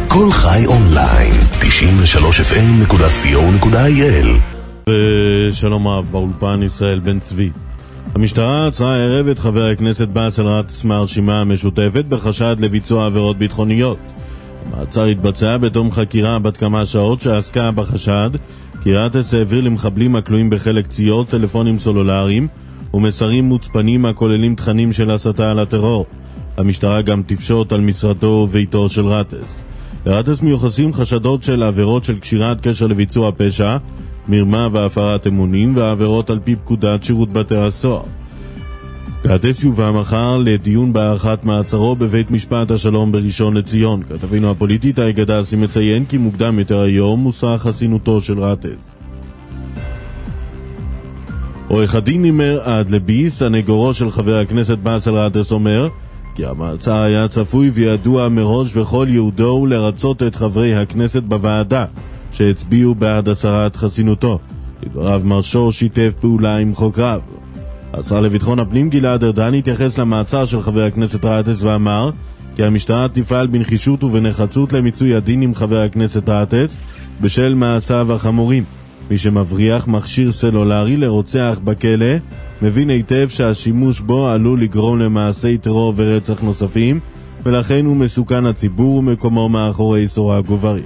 כל חי אונליין, 93fm.co.il. ושלום רב, באולפן ישראל בן צבי. המשטרה עצרה הערב את חבר הכנסת באסל גטאס מהרשימה המשותפת בחשד לביצוע עבירות ביטחוניות. המעצר התבצע בתום חקירה בת כמה שעות שעסקה בחשד כי גטאס העביר למחבלים הכלואים בחלק ציוד טלפונים סלולריים ומסרים מוצפנים הכוללים תכנים של הסתה על הטרור. המשטרה גם תפשוט על משרדו וביתו של גטאס. לגטאס מיוחסים חשדות של עבירות של קשירת קשר לביצוע פשע, מרמה והפרת אמונים ועבירות על פי פקודת שירות בתי הסוהר. גטאס יובא מחר לדיון בהארכת מעצרו בבית משפט השלום בראשון לציון. כתבינו הפוליטית גדסי מציין כי מוקדם יותר היום מוסרה חסינותו של גטאס. עורך הדין נימר אדלבי, סנגורו של חבר הכנסת באסל גטאס, אומר כי המעצר היה צפוי וידוע מראש וכל ייעודו הוא לרצות את חברי הכנסת בוועדה שהצביעו בעד הסרת חסינותו. לדבריו מרשו שיתף פעולה עם חוקריו. השר לביטחון הפנים גלעד ארדן התייחס למעצר של חבר הכנסת גטאס ואמר כי המשטרה תפעל בנחישות ובנחצות למיצוי הדין עם חבר הכנסת גטאס בשל מעשיו החמורים. מי שמבריח מכשיר סלולרי לרוצח בכלא מבין היטב שהשימוש בו עלול לגרום למעשי טרור ורצח נוספים, ולכן הוא מסוכן הציבור ומקומו מאחורי סורג ובריח.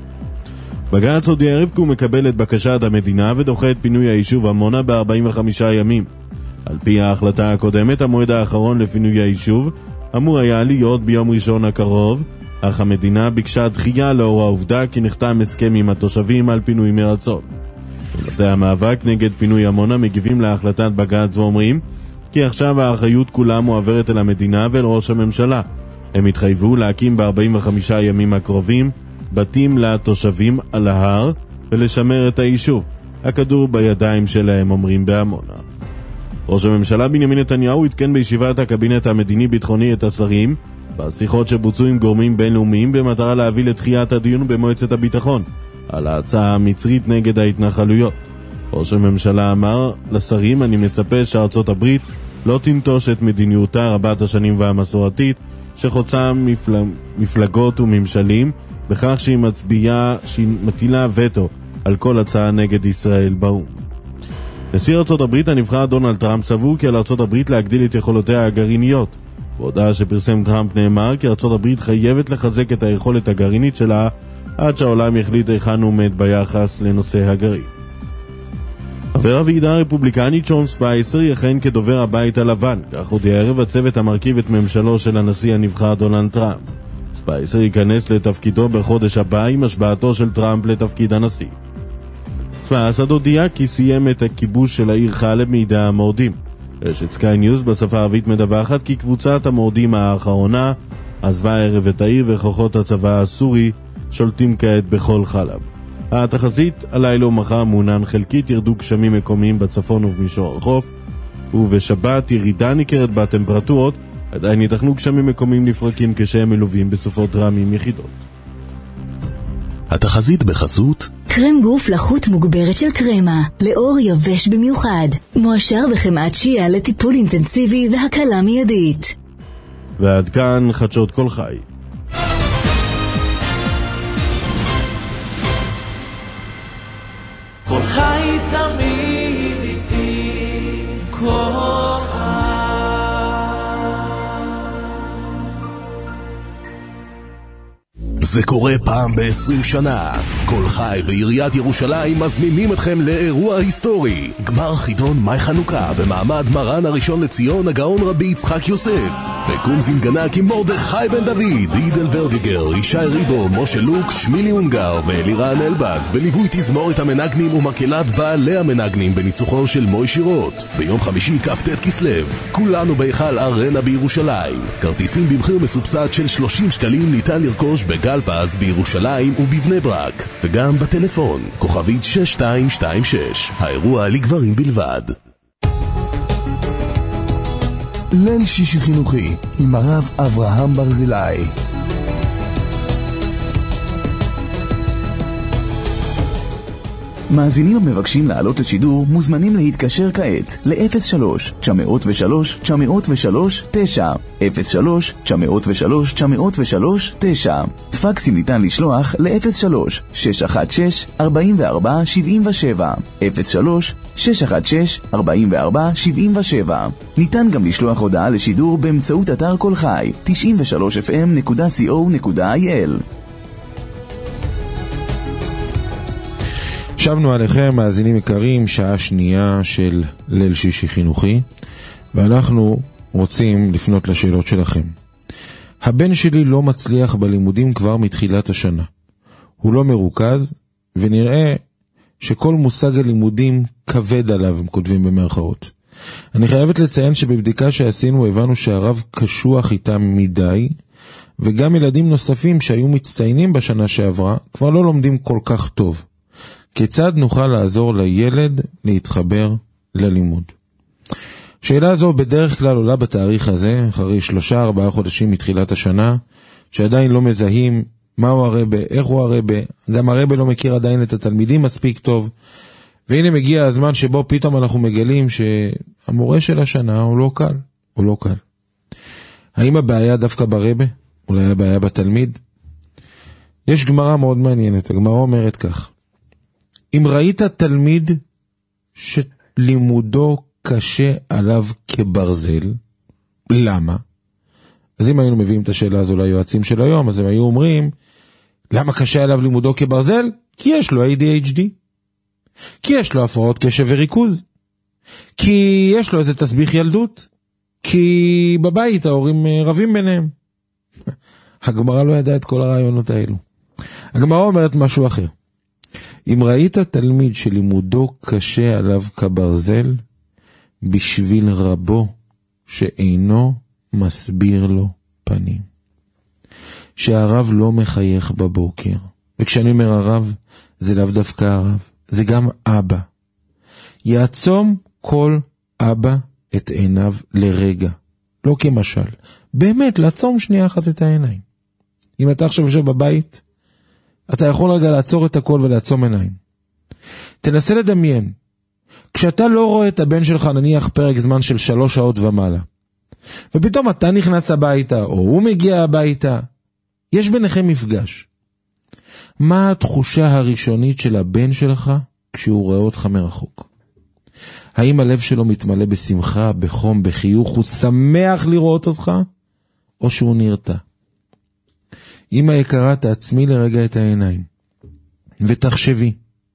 בג"ץ הודיע הערב כי הוא מקבל את בקשת המדינה ודוחה את פינוי היישוב עמונה ב-45 ימים. על פי ההחלטה הקודמת, המועד האחרון לפינוי היישוב אמור היה להיות ביום ראשון הקרוב, אך המדינה ביקשה דחייה לאור העובדה כי נחתם הסכם עם התושבים על פינוי מרצון. מטה המאבק נגד פינוי עמונה מגיבים להחלטת בג"ץ ואומרים כי עכשיו האחריות כולה מועברת אל המדינה ואל ראש הממשלה. הם התחייבו להקים ב-45 ימים הקרובים בתים לתושבים על ההר ולשמר את היישוב. הכדור בידיים שלהם, אומרים בעמונה. ראש הממשלה בנימין נתניהו התקן בישיבת הקבינט המדיני-ביטחוני את השרים בשיחות שבוצעו עם גורמים בינלאומיים במטרה להביא לתחיית הדיון במועצת הביטחון על ההצעה המצרית נגד ההתנחלויות. ראש הממשלה אמר לשרים, אני מצפה שארצות הברית לא תנטוש את מדיניותה רבת השנים והמסורתית שחוצה מפלגות וממשלים בכך שהיא מטילה וטו על כל הצעה נגד ישראל באו"ם. נשיא ארצות הברית הנבחר דונלד טראמפ סבור כי על ארצות הברית להגדיל את יכולותיה הגרעיניות. בהודעה שפרסם טראמפ נאמר כי ארצות הברית חייבת לחזק את היכולת הגרעינית שלה עד שהעולם יחליט היכן הוא עומד ביחס לנושא הגרעין. חבר הוועידה הרפובליקנית שון ספייסר יכהן כדובר הבית הלבן, כך הודיע הערב הצוות המרכיב את ממשלו של הנשיא הנבחר דונלד טראמפ. ספייסר ייכנס לתפקידו בחודש הבא עם השבעתו של טראמפ לתפקיד הנשיא. ספייסר הודיע כי סיים את הכיבוש של העיר חלב מידי המורדים. רשת סקיי ניוז בשפה הערבית מדווחת כי קבוצת המורדים האחרונה עזבה הערב את העיר וכוחות הצבא הסורי שולטים כעת בכל חלב. התחזית הלילה ומחר מעונן חלקית ירדו גשמים מקומיים בצפון ובמישור החוף, ובשבת ירידה ניכרת בטמפרטורות, עדיין יתכנו גשמים מקומיים נפרקים כשהם מלווים בסופות רעמים יחידות. התחזית בחסות קרם גוף לחות מוגברת של קרמה, לאור יבש במיוחד, מועשר בחמאת שיעה לטיפול אינטנסיבי והקלה מיידית. ועד כאן חדשות כל חי. כל חי תמיד איתי, כל חי. זה קורה פעם ב-20 שנה. כל חי ועיריית ירושלים מזמינים אתכם לאירוע היסטורי. גמר חידון מאי חנוכה במעמד מרן הראשון לציון הגאון רבי יצחק יוסף. בקום זינגנק עם מרדכי בן דוד, עידל ורדיגר, ישי ריבו, משה לוק, שמילי אונגר ואלירן אלבז, בליווי תזמורת המנגנים ומקהלת בעלי המנגנים בניצוחו של מוי שירות. ביום חמישי כ"ט כסלו, כולנו בהיכל ארנה בירושלים. כרטיסים במחיר מסובסד של 30 שקלים ניתן לרכוש בגל פז בירושלים ובבני ברק, וגם בטלפון כוכבית 6226. האירוע לגברים בלבד. ליל שישי חינוכי עם הרב אברהם ברזילי. מאזינים המבקשים לעלות לשידור מוזמנים להתקשר כעת ל-03-903-903-9 03-903-903-9 פקסים ניתן לשלוח ל-03-616-4477 03-616-4477 ניתן גם לשלוח הודעה לשידור באמצעות אתר כל חי 93fm.co.il. שבנו עליכם, מאזינים יקרים, שעה שנייה של ליל שישי חינוכי, ואנחנו רוצים לפנות לשאלות שלכם. הבן שלי לא מצליח בלימודים כבר מתחילת השנה. הוא לא מרוכז, ונראה שכל מושג הלימודים כבד עליו, הם כותבים במרכאות. אני חייבת לציין שבבדיקה שעשינו הבנו שהרב קשוח איתם מדי, וגם ילדים נוספים שהיו מצטיינים בשנה שעברה כבר לא לומדים כל כך טוב. כיצד נוכל לעזור לילד להתחבר ללימוד? שאלה זו בדרך כלל עולה בתאריך הזה, אחרי 3-4 חודשים מתחילת השנה, שעדיין לא מזהים מהו הרבה, איך הוא הרבה, גם הרבה לא מכיר עדיין את התלמידים מספיק טוב, והנה מגיע הזמן שבו פתאום אנחנו מגלים שהמורה של השנה הוא לא קל, הוא לא קל. האם הבעיה דווקא ברבה? אולי הבעיה בתלמיד? יש גמרא מאוד מעניינת, הגמרא אומרת כך, אם ראית תלמיד שלימודו קשה עליו כברזל, למה? אז אם היינו מביאים את השאלה הזו ליועצים של היום, אז הם היו אומרים, למה קשה עליו לימודו כברזל? כי יש לו ADHD, כי יש לו הפרעות קשב וריכוז, כי יש לו איזה תסביך ילדות, כי בבית ההורים רבים ביניהם. הגמרא לא ידעה את כל הרעיונות האלו. הגמרא אומרת משהו אחר. אם ראית תלמיד שלימודו קשה עליו כברזל, בשביל רבו שאינו מסביר לו פנים. שהרב לא מחייך בבוקר. וכשאני אומר הרב, זה לאו דווקא הרב, זה גם אבא. יעצום כל אבא את עיניו לרגע. לא כמשל. באמת, לעצום שנייה אחת את העיניים. אם אתה עכשיו יושב בבית, אתה יכול רגע לעצור את הכל ולעצום עיניים. תנסה לדמיין. כשאתה לא רואה את הבן שלך, נניח פרק זמן של 3 שעות ומעלה, ופתאום אתה נכנס הביתה, או הוא מגיע הביתה, יש ביניכם מפגש. מה התחושה הראשונית של הבן שלך כשהוא רואה אותך מרחוק? האם הלב שלו מתמלא בשמחה, בחום, בחיוך, הוא שמח לראות אותך, או שהוא נרתע? אמא יקרה, תעצמי לרגע את העיניים, ותחשבי,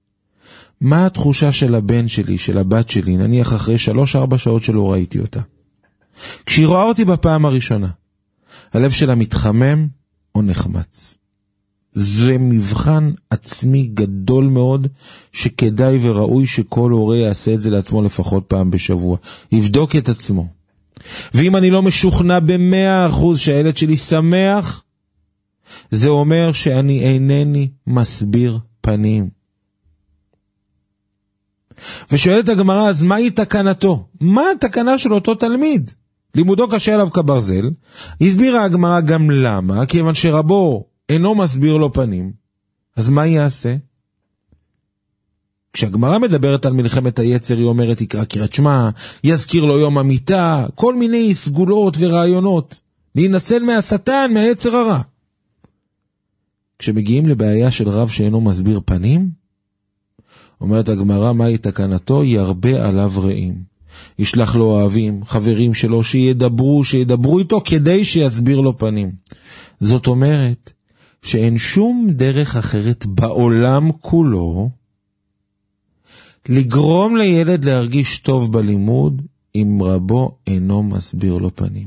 מה התחושה של הבן שלי, של הבת שלי, נניח אחרי 3-4 שעות שלא ראיתי אותה? כשהיא רואה אותי בפעם הראשונה, הלב שלה מתחמם או נחמץ. זה מבחן עצמי גדול מאוד, שכדאי וראוי שכל הורה יעשה את זה לעצמו לפחות פעם בשבוע. יבדוק את עצמו. ואם אני לא משוכנע ב100% שהילד שלי שמח, זה אומר שאני אינני מסביר פנים. ושואלת הגמרא, אז מהי תקנתו? מה התקנה של אותו תלמיד? לימודו קשה עליו כברזל. הסבירה הגמרא גם למה, כיוון שרבו אינו מסביר לו פנים. אז מה יעשה? כשהגמרא מדברת על מלחמת היצר, היא אומרת יקרא קריאת שמע, יזכיר לו יום המיטה, כל מיני סגולות ורעיונות, להינצל מהשטן, מהיצר הרע. כשמגיעים לבעיה של רב שאינו מסביר פנים, אומרת הגמרא, מהי תקנתו? ירבה עליו רעים. ישלח לו אוהבים, חברים שלו, שידברו איתו כדי שיסביר לו פנים. זאת אומרת, שאין שום דרך אחרת בעולם כולו, לגרום לילד להרגיש טוב בלימוד, אם רבו אינו מסביר לו פנים.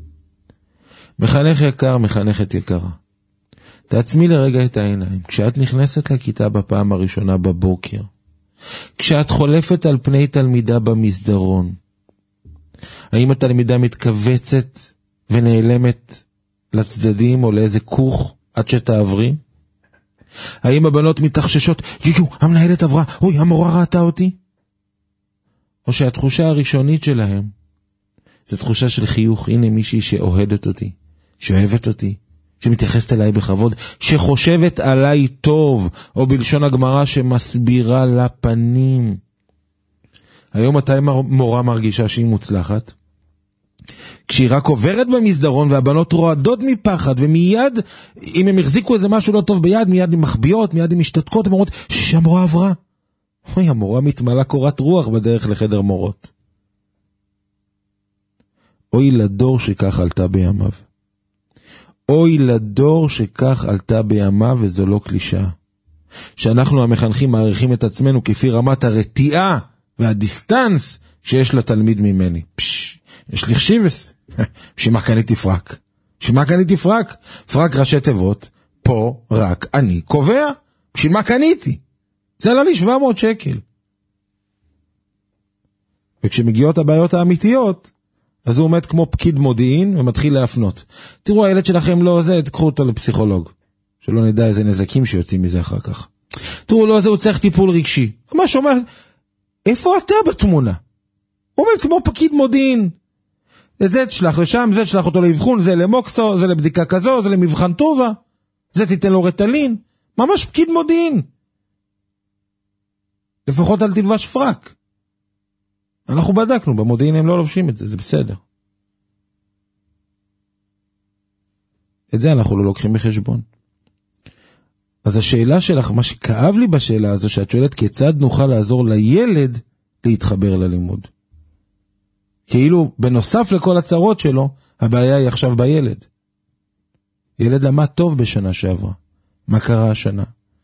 מחנך יקר, מחנכת יקרה. תעצמי לרגע את העיניים. כשאת נכנסת לכיתה בפעם הראשונה בבוקר, כשאת חולפת על פני תלמידה במסדרון, האם התלמידה מתכווצת ונעלמת לצדדים או לאיזה כוך עד שתעברי? האם הבנות מתחששות, המנהלת עברה, אוי, המורה ראתה אותי? או שהתחושה הראשונית שלהם זה תחושה של חיוך, הנה מישהי שאוהדת אותי, שאוהבת אותי, שמתייחסת אליי בכבוד, שחושבת עליי טוב, או בלשון הגמרא שמסבירה לפנים. היום מתי מורה מרגישה שהיא מוצלחת? כשהיא רק עוברת במסדרון והבנות רועדות מפחד, ומיד, אם הם החזיקו איזה משהו לא טוב ביד, מיד הן מחביאות, מיד הן משתתקות, הן אומרות שהמורה עברה. אוי, המורה מתמלאה קורת רוח בדרך לחדר מורות. אוי לדור שכך עלתה בימיו. אוי לדור שכך עלתה בימיו, וזו לא קלישאה. שאנחנו המחנכים מעריכים את עצמנו כפי רמת הרתיעה והדיסטנס שיש לתלמיד ממני. יש לי חשיבס. שמה קניתי פרק? שמה קניתי פרק? פרק ראשי תיבות, פה רק אני קובע. שמה קניתי? זה עלה לי 700 שקל. וכשמגיעות הבעיות האמיתיות, אז הוא עומד כמו פקיד מודיעין ומתחיל להפנות. תראו, הילד שלכם לא זה, תקחו אותו לפסיכולוג. שלא נדע איזה נזקים שיוצאים מזה אחר כך. תראו, לא זה, הוא צריך טיפול רגשי. ממש אומר, איפה אתה בתמונה? הוא עומד כמו פקיד מודיעין. את זה תשלח לשם, זה תשלח אותו לאבחון, זה למוקסו, זה לבדיקה כזו, זה למבחן טובה, זה תיתן לו רטלין. ממש פקיד מודיעין. לפחות אל תלבש פרק. אנחנו בדקנו, במודיעין הם לא לובשים את זה, זה בסדר. את זה אנחנו לא לוקחים בחשבון. אז השאלה שלך, מה שכאב לי בשאלה הזו, שאת שואלת כיצד נוכל לעזור לילד להתחבר ללימוד. כאילו, בנוסף לכל הצרות שלו, הבעיה היא עכשיו בילד. ילד למד טוב בשנה שעברה. מה קרה השנה?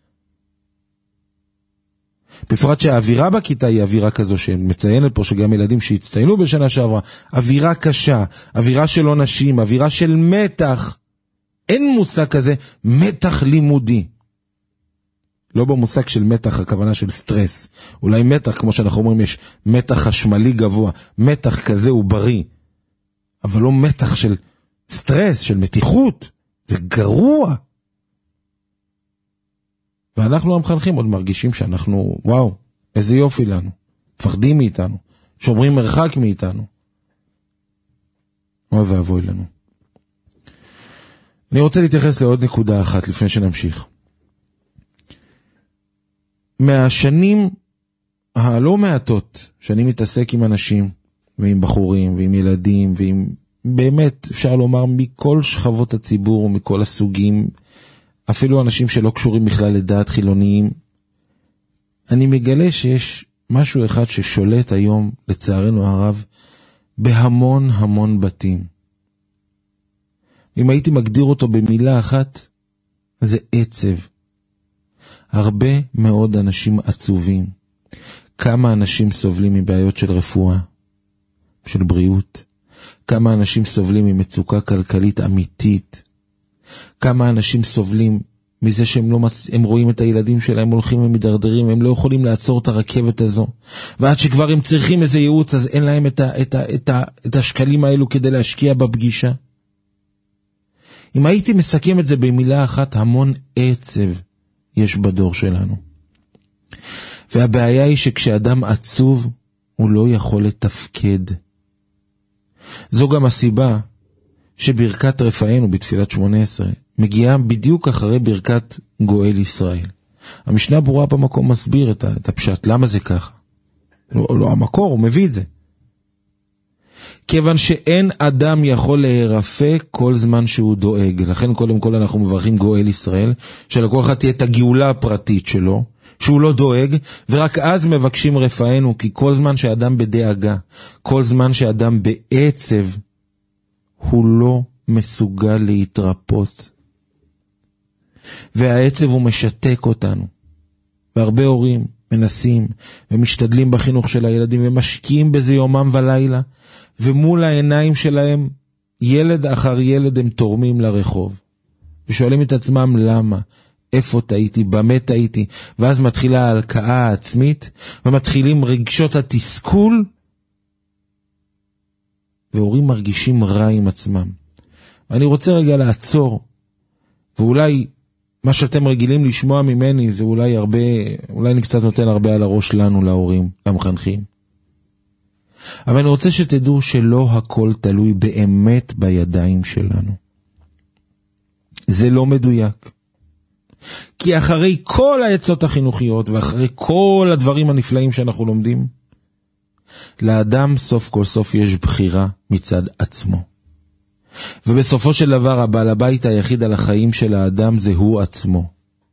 בפרט שהאווירה בכיתה היא אווירה כזו שמציינת פה שגם ילדים שהצטיינו בשנה שעברה, אווירה קשה, אווירה של עונשים, אווירה של מתח. אין מושג כזה מתח לימודי. לא במושג של מתח, הכוונה של סטרס. אולי מתח, כמו שאנחנו אומרים, יש מתח חשמלי גבוה. מתח כזה הוא בריא. אבל לא מתח של סטרס, של מתיחות. זה גרוע. ואנחנו המחנכים עוד מרגישים שאנחנו, וואו, איזה יופי לנו. מפחדים מאיתנו. שומרים מרחק מאיתנו. אוי ואבוי לנו. אני רוצה להתייחס לעוד נקודה אחת לפני שנמשיך. מהשנים הלא מעטות שאני מתעסק עם אנשים ועם בחורים ועם ילדים ועם באמת אפשר לומר מכל שכבות הציבור ומכל הסוגים, אפילו אנשים שלא קשורים בכלל לדעת חילוניים, אני מגלה שיש משהו אחד ששולט היום לצערנו הרב בהמון המון בתים. אם הייתי מגדיר אותו במילה אחת, זה עצב. הרבה מאוד אנשים עצובים. כמה אנשים סובלים מבעיות של רפואה, של בריאות. כמה אנשים סובלים ממצוקה כלכלית אמיתית. כמה אנשים סובלים מזה שהם הם רואים את הילדים שלהם הולכים ומדרדרים, הם לא יכולים לעצור את הרכבת הזו. ועד שכבר הם צריכים איזה ייעוץ, אז אין להם את השקלים האלו כדי להשקיע בפגישה. אם הייתי מסכם את זה במילה אחת, המון עצב יש בדור שלנו. והבעיה היא שכשאדם עצוב, הוא לא יכול לתפקד. זו גם הסיבה שברכת רפאנו בתפילת 18 מגיעה בדיוק אחרי ברכת גואל ישראל. המשנה ברורה במקום מסביר את הפשט, למה זה ככה? לא המקור, הוא מביא את זה. כיוון שאין אדם יכול להירפא כל זמן שהוא דואג. לכן קודם כל אנחנו מברכים גואל ישראל, שלכל אחד תהיה את הגאולה הפרטית שלו, שהוא לא דואג, ורק אז מבקשים רפאנו, כי כל זמן שאדם בדאגה, כל זמן שאדם בעצב, הוא לא מסוגל להתרפות. והעצב הוא משתק אותנו. והרבה הורים מנסים ומשתדלים בחינוך של הילדים, ומשקיעים בזה יומם ולילה, ומול העיניים שלהם, ילד אחר ילד הם תורמים לרחוב. ושואלים את עצמם למה, איפה טעיתי, במה טעיתי, ואז מתחילה ההלקאה העצמית, ומתחילים רגשות התסכול, והורים מרגישים רע עם עצמם. אני רוצה רגע לעצור, ואולי מה שאתם רגילים לשמוע ממני, זה אולי הרבה, אולי אני קצת נותן הרבה על הראש לנו, להורים, למחנכים. אבל אני רוצה שתדעו שלא הכל תלוי באמת בידיים שלנו. זה לא מדויק. כי אחרי כל העצות החינוכיות ואחרי כל הדברים הנפלאים שאנחנו לומדים, לאדם סוף כל סוף יש בחירה מצד עצמו. ובסופו של דבר הבעל הבית היחיד על החיים של האדם זה הוא עצמו.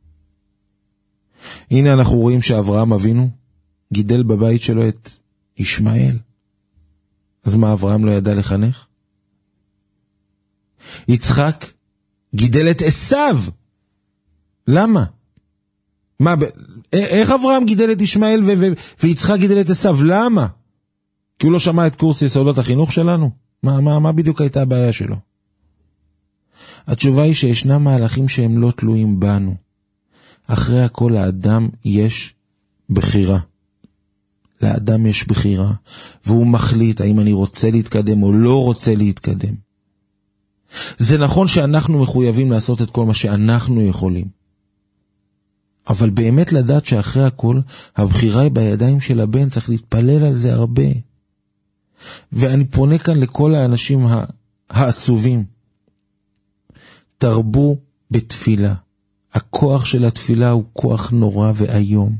הנה אנחנו רואים שאברהם אבינו גידל בבית שלו את ישמעאל. אז מה, אברהם לא ידע לחנך? יצחק גידל את עשיו. למה? איך אברהם גידל את ישמעאל ויצחק גידל את עשיו? למה? כי הוא לא שמע את קורס יסודות החינוך שלנו? מה בדיוק הייתה הבעיה שלו? התשובה היא שישנם מהלכים שהם לא תלויים בנו. אחרי הכל לאדם יש בחירה. לאדם יש בחירה, והוא מחליט האם אני רוצה להתקדם או לא רוצה להתקדם. זה נכון שאנחנו מחויבים לעשות את כל מה שאנחנו יכולים. אבל באמת לדעת שאחרי הכל, הבחירה היא בידיים של הבן, צריך להתפלל על זה הרבה. ואני פונה כאן לכל האנשים העצובים. תרבו בתפילה. הכוח של התפילה הוא כוח נורא ואיום.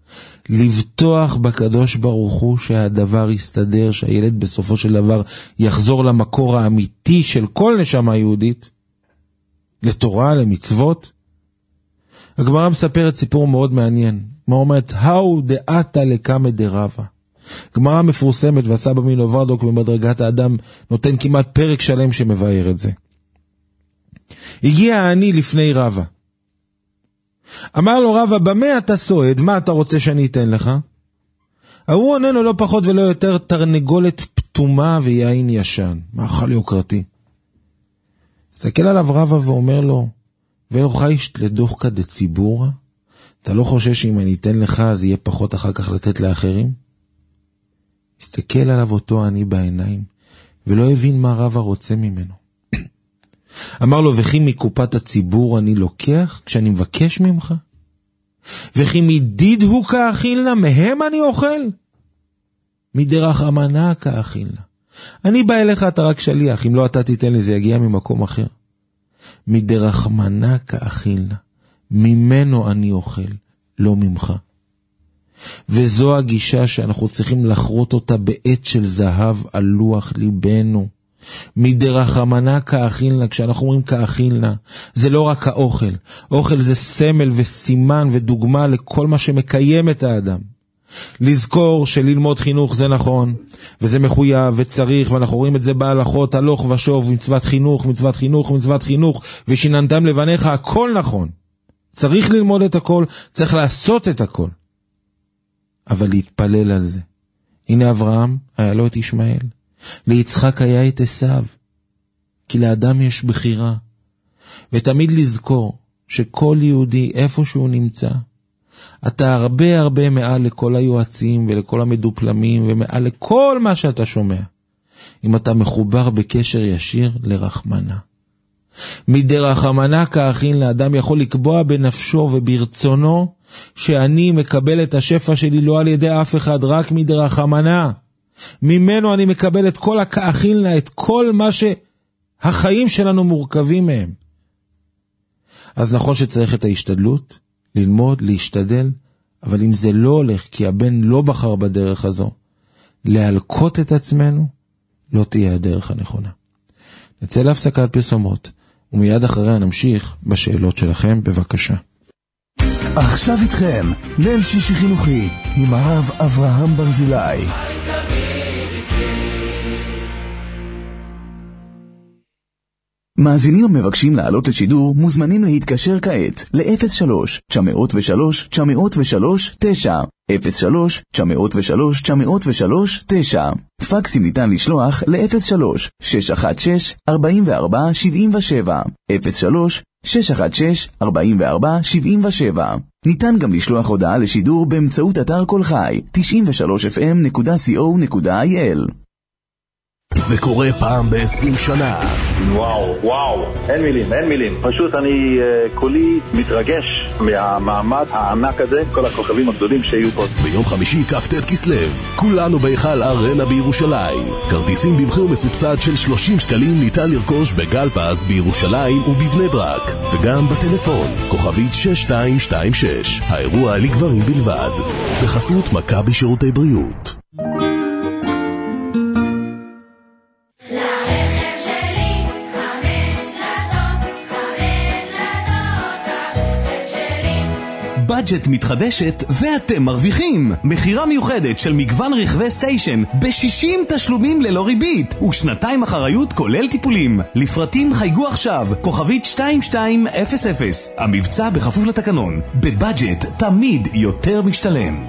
לבטוח בקדוש ברוך הוא שהדבר יסתדר, שהילד בסופו של דבר יחזור למקור האמיתי של כל נשמה יהודית, לתורה, למצוות. הגמרא מספרת סיפור מאוד מעניין. מה אומרת? How דעתה לקמא דרבה. גמרא מפורסמת, והסבא מלוברדוק במדרגת האדם נותן כמעט פרק שלם שמבאר את זה. הגיע אני לפני רבה. אמר לו רבה, במה אתה סועד? מה אתה רוצה שאני אתן לך? הוא עוננו לא פחות ולא יותר תרנגולת פתומה ויין ישן. מאכל יוקרתי. הסתכל עליו רבה ואומר לו, ולא חיישת לדוחקא דציבורא? אתה לא חושב שאם אני אתן לך אז יהיה פחות אחר כך לתת לאחרים? הסתכל עליו אותו אני בעיניים, ולא הבין מה רבה רוצה ממנו. אמר לו, וכי מקופת הציבור אני לוקח כשאני מבקש ממך? וכי מדיד הוא כאכילנה, מהם אני אוכל? מדרך אמנה כאכילנה. אני בא אליך, אתה רק שליח, אם לא אתה תיתן לי זה יגיע ממקום אחר. מדרך מנה כאכילנה, ממנו אני אוכל, לא ממך. וזו הגישה שאנחנו צריכים לחרות אותה בעת של זהב על לוח ליבנו. מדרחמנה כאכילנה, כשאנחנו אומרים כאכילנה, זה לא רק האוכל. אוכל זה סמל וסימן ודוגמה לכל מה שמקיים את האדם. לזכור שללמוד חינוך זה נכון, וזה מחויב וצריך, ואנחנו רואים את זה בהלכות, הלוך ושוב, מצוות חינוך, מצוות חינוך, מצוות חינוך, ושיננתם לבניך, הכל נכון. צריך ללמוד את הכל, צריך לעשות את הכל. אבל להתפלל על זה. הנה אברהם, היה לו את ישמעאל. ליצחק היה את עשיו. כי לאדם יש בחירה. ותמיד לזכור שכל יהודי, איפה שהוא נמצא, אתה הרבה הרבה מעל לכל היועצים ולכל המדופלמים, ומעל לכל מה שאתה שומע. אם אתה מחובר בקשר ישיר לרחמנה. מדרחמנה כאכילנה, לאדם יכול לקבוע בנפשו וברצונו, שאני מקבל את השפע שלי לא על ידי אף אחד, רק מדרחמנה. ממנו אני מקבל את כל הכאכילנה, את כל מה שהחיים שלנו מורכבים מהם. אז נכון שצריך את ההשתדלות, ללמוד, להשתדל, אבל אם זה לא הולך, כי הבן לא בחר בדרך הזו, להלקות את עצמנו, לא תהיה הדרך הנכונה. נצא להפסקת פרסומות, ומיד אחריה נמשיך בשאלות שלכם, בבקשה. עכשיו איתכם, ליל שישי חינוכי, עם הרב אברהם ברזילי. מאזינים המבקשים לעלות לשידור מוזמנים להתקשר כעת ל-03-903-903-9 03-903-903-9 פקסים ניתן לשלוח ל-03-616-4477 03-616-4477 ניתן גם לשלוח הודעה לשידור באמצעות אתר כל חי 93fm.co.il. זה קורה פעם ב-20 שנה. וואו, אין מילים. פשוט אני כולי מתרגש מהמעמד הענק הזה, כל הכוכבים הגדולים שיהיו פה. ביום חמישי כ"ט כסלו, כולנו בהיכל ארנה בירושלים. כרטיסים במחיר מסובסד של 30 שקלים ניתן לרכוש בגלפז בירושלים ובבני ברק, וגם בטלפון, כוכבית 6226. האירוע לגברים בלבד, בחסות מכבי שירותי בריאות. בדג'ט מתחדשת ואתם מרוויחים. מחירה מיוחדת של מגוון רכבי סטיישן ב-60 תשלומים ללא ריבית ושנתיים אחריות כולל טיפולים. לפרטים חייגו עכשיו, כוכבית 2200. המבצע בכפוף לתקנון. בבדג'ט תמיד יותר משתלם.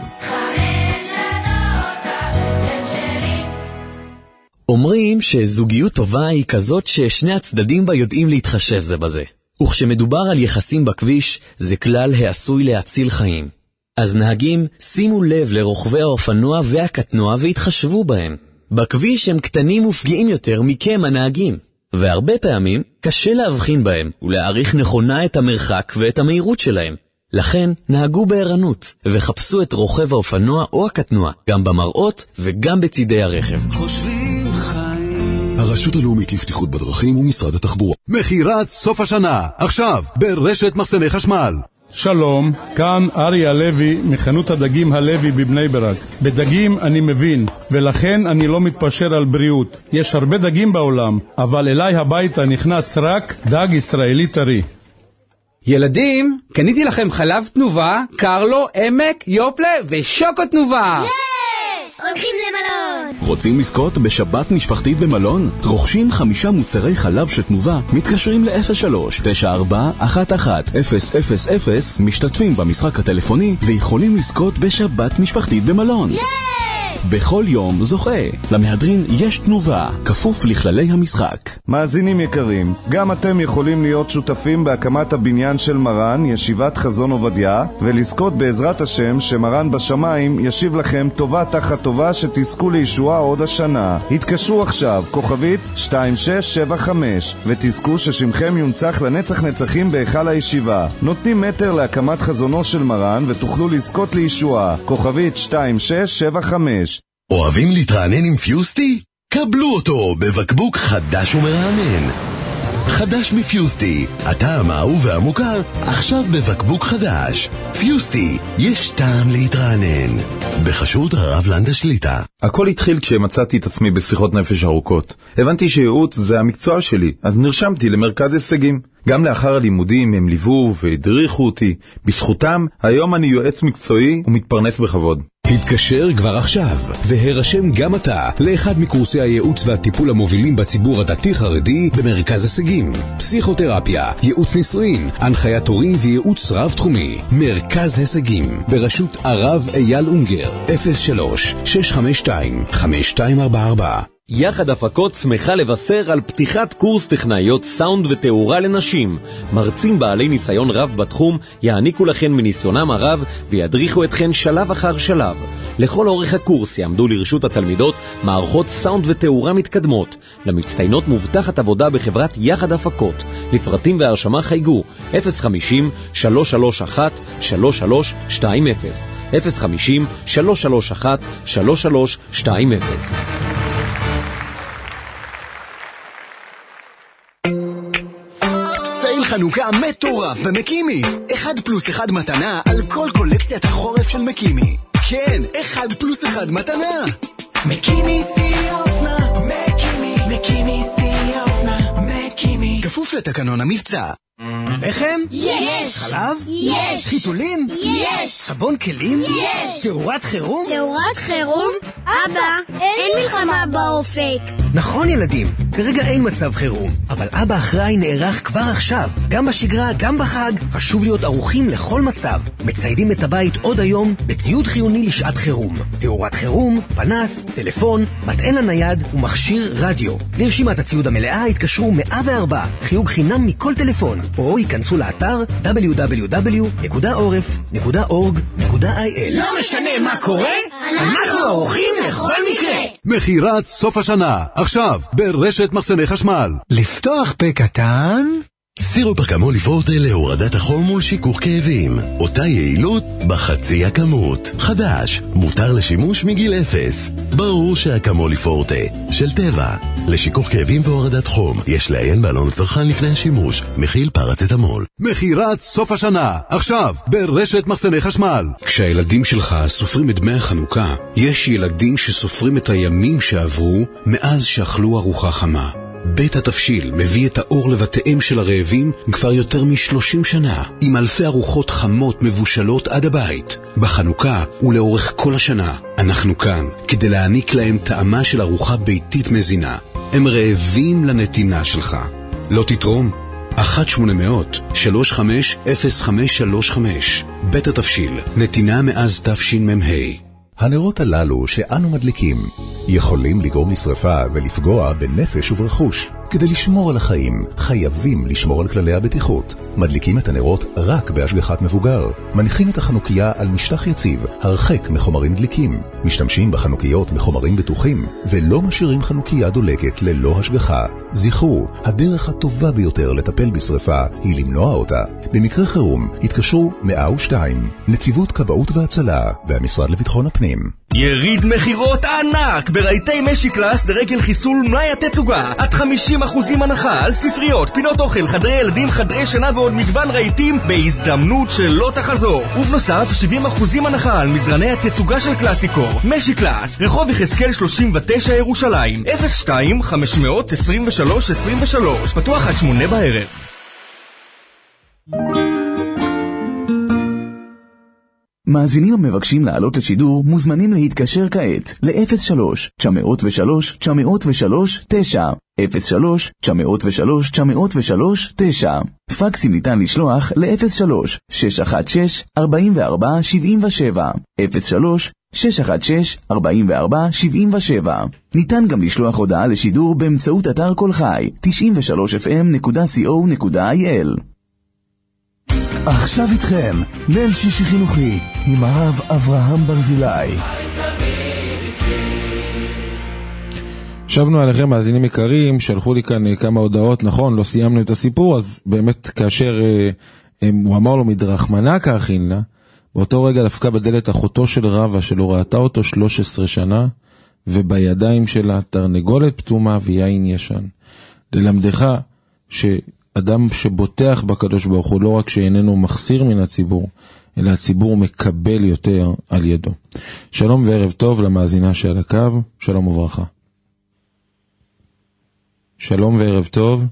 אומרים שזוגיות טובה היא כזאת ששני הצדדים בה יודעים להתחשב זה בזה. וכשמדובר על יחסים בכביש, זה כלל העשוי להציל חיים. אז נהגים, שימו לב לרוכבי האופנוע והקטנוע והתחשבו בהם. בכביש הם קטנים ופגיעים יותר מכם הנהגים. והרבה פעמים קשה להבחין בהם ולהעריך נכונה את המרחק ואת המהירות שלהם. לכן נהגו בערנות וחפשו את רוכב האופנוע או הקטנוע, גם במראות וגם בצידי הרכב. חושבים חיים. הרשות הלאומית לבטיחות בדרכים ומשרד התחבורה. מחירת סוף השנה, עכשיו, ברשת מחסני חשמל. שלום, כאן אריה לוי מחנות הדגים הלוי בבני ברק. בדגים אני מבין, ולכן אני לא מתפשר על בריאות. יש הרבה דגים בעולם, אבל אליי הביתה נכנס רק דג ישראלי טרי. ילדים, קניתי לכם חלב תנובה, קרלו, עמק, יופלה ושוקו תנובה. הולכים למלון. רוצים לזכות בשבת משפחתית במלון? רוכשים 5 מוצרי חלב של תנובה, מתקשרים ל-03-9411-1000, משתתפים במשחק הטלפוני ויכולים לזכות בשבת משפחתית במלון. בכל יום זוכה. למהדרין יש תנובה, כפוף לכללי המשחק. מאזינים יקרים, גם אתם יכולים להיות שותפים בהקמת הבניין של מרן, ישיבת חזון עובדיה, ולזכות בעזרת השם שמרן בשמיים ישיב לכם טובה תחת טובה שתזכו לישועה עוד השנה. התקשרו עכשיו, כוכבית 2675, ותזכו ששמכם יונצח לנצח נצחים בהיכל הישיבה. נותנים מטר להקמת חזונו של מרן ותוכלו לזכות לישועה. כוכבית 2675. אוהבים להתרענן עם פיוסטי? קבלו אותו בבקבוק חדש ומרענן. חדש מפיוסטי, הטעם האהוב והמוכר, עכשיו בבקבוק חדש. פיוסטי, יש טעם להתרענן. בחסות הרב לנדה שליטה. הכל התחיל כשמצאתי את עצמי בשיחות נפש ארוכות. הבנתי שייעוץ זה המקצוע שלי, אז נרשמתי למרכז הישגים. גם לאחר הלימודים הם ליוו והדריכו אותי. בזכותם, היום אני יועץ מקצועי ומתפרנס בכבוד. התקשר כבר עכשיו, והרשם גם אתה לאחד מקורסי הייעוץ והטיפול המובילים בציבור הדתי-חרדי במרכז הישגים. פסיכותרפיה, ייעוץ נישואין, הנחיית הורים וייעוץ רב-תחומי. מרכז הישגים, בראשות הרב אייל אונגר, 03-652-5244. יחד הפקות שמחה לבשר על פתיחת קורס טכנאיות סאונד ותאורה לנשים. מרצים בעלי ניסיון רב בתחום יעניקו לכן מניסיונם הרב וידריכו אתכן שלב אחר שלב. לכל אורך הקורס יעמדו לרשות התלמידות מערכות סאונד ותאורה מתקדמות. למצטיינות מובטחת עבודה בחברת יחד הפקות. לפרטים והרשמה חייגו 050-331-3320 050-331-3320. חנוכה מטורף במקימי. 1+1 מתנה על כל קולקציית החורף של מקימי. כן, 1+1 מתנה. מקימי סי אופנה, מקימי סי אופנה, מקימי. כפוף לתקנון המבצע. לחם? יש. חלב? יש. חיתולים? יש. סבון כלים? יש. תאורת חירום? תאורת חירום? אבא, אין מלחמה באופק. נכון ילדים, כרגע אין מצב חירום, אבל אבא אחראי נערך כבר עכשיו, גם בשגרה, גם בחג. חשוב להיות ערוכים לכל מצב. מציידים את הבית עוד היום בציוד חיוני לשעת חירום. תאורת חירום, פנס, טלפון, מטען הנייד ומכשיר רדיו. לרשימת הציוד המלאה התקשרו 104, חיוג חינם מכל טלפון, או ייכנסו לאתר www.orf.org.il. לא משנה מה קורה, אנחנו ערוכים לכל מקרה. מחירת סוף השנה, עכשיו, ברשת מחסני חשמל. לפתוח פה קטן סירופ אקמולי פורטה להורדת החום מול שיכוך כאבים. אותה יעילות בחצי הכמות. חדש, מותר לשימוש מגיל 0. ברור שאקמולי פורטה של טבע. לשיכוך כאבים והורדת חום יש לעיין בעלון לצרכן לפני השימוש. מכיל פרצטמול. מחירת סוף השנה, עכשיו, ברשת מחסני חשמל. כשהילדים שלך סופרים את דמי החנוכה, יש ילדים שסופרים את הימים שעברו מאז שאכלו ארוחה חמה. בית התפשיל מביא את האור לבתיהם של הרעבים כבר יותר מ-30 שנה, עם אלפי ארוחות חמות מבושלות עד הבית. בחנוכה ולאורך כל השנה, אנחנו כאן כדי להעניק להם טעמה של ארוחה ביתית מזינה. הם רעבים לנתינה שלך. לא תתרום? 1-800-350535. בית התפשיל, נתינה מאז תשמ"ה. הנרות הללו שאנו מדליקים יכולים לגרום לשרפה ולפגוע בנפש וברכוש. כדי לשמור על החיים, חייבים לשמור על כללי הבטיחות. מדליקים את הנרות רק בהשגחת מבוגר. מניחים את החנוכיה על משטח יציב, הרחק מחומרים דליקים. משתמשים בחנוכיות מחומרים בטוחים, ולא משאירים חנוכיה דולקת ללא השגחה. זכרו, הדרך הטובה ביותר לטפל בשרפה היא למנוע אותה. במקרה חירום, התקשרו 102, נציבות כבאות והצלה והמשרד לביטחון הפנים. יריד מחירות ענק ברהיטי משי קלאס דרגל חיסול מלאי התצוגה עד 50% הנחה על ספריות, פינות אוכל, חדרי ילדים, חדרי שינה ועוד מגוון רהיטים בהזדמנות שלא תחזור. ובנוסף 70% הנחה על מזרני התצוגה של קלאסיקור. משי קלאס, רחוב יחזקאל 39 ירושלים, 02-523-23, פתוח עד 8 בערב. מאזינים המבקשים לעלות לשידור מוזמנים להתקשר כעת ל-03-903-903-9 03-903-903-9 פקסים ניתן לשלוח ל-03-616-4477 03-616-4477. ניתן גם לשלוח הודעה לשידור באמצעות אתר כל חי 93fm.co.il. עכשיו איתכם, ליל שישי חינוכי עם הרב אברהם ברזילי. שבנו עליכם מאזינים יקרים, שלחו לי כאן כמה הודעות, נכון, לא סיימנו את הסיפור, אז באמת כאשר הוא אמר לו מדרחמנה כאחין לה, באותו רגע דפקה בדלת אחותו של רבא שלו, ראתה אותו 13 שנה, ובידיים שלה תרנגולת פתומה ויין ישן. ללמדך שאדם שבוטח בקדוש ברוך הוא לא רק שאיננו מחסיר מן הציבור, אלא הציבור מקבל יותר על ידו. שלום וערב טוב למאזינה שעל הקו, שלום וברכה. שלום וערב טוב.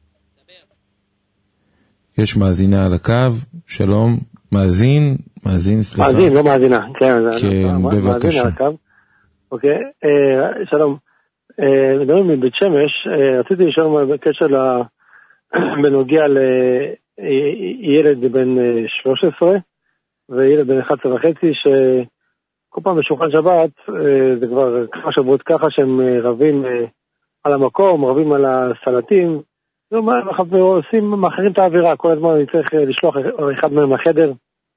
יש מאזינה על הקו, שלום, מאזין, סליחה. מאזין, לא מאזינה, כן, בבקשה. מאזין על הקו. אוקיי, שלום. מדברים מבית שמש, רציתי לשאול בקשר בנוגע לילד בן 13 וילד בן 11 וחצי, שכל פעם בשולחן שבת, זה כבר כמה שבועות ככה שהם רבים על המקום, רבים על הסלטים, ועושים, מאחרים את האווירה, כל הזמן אני צריך לשלוח אחד מהם לחדר,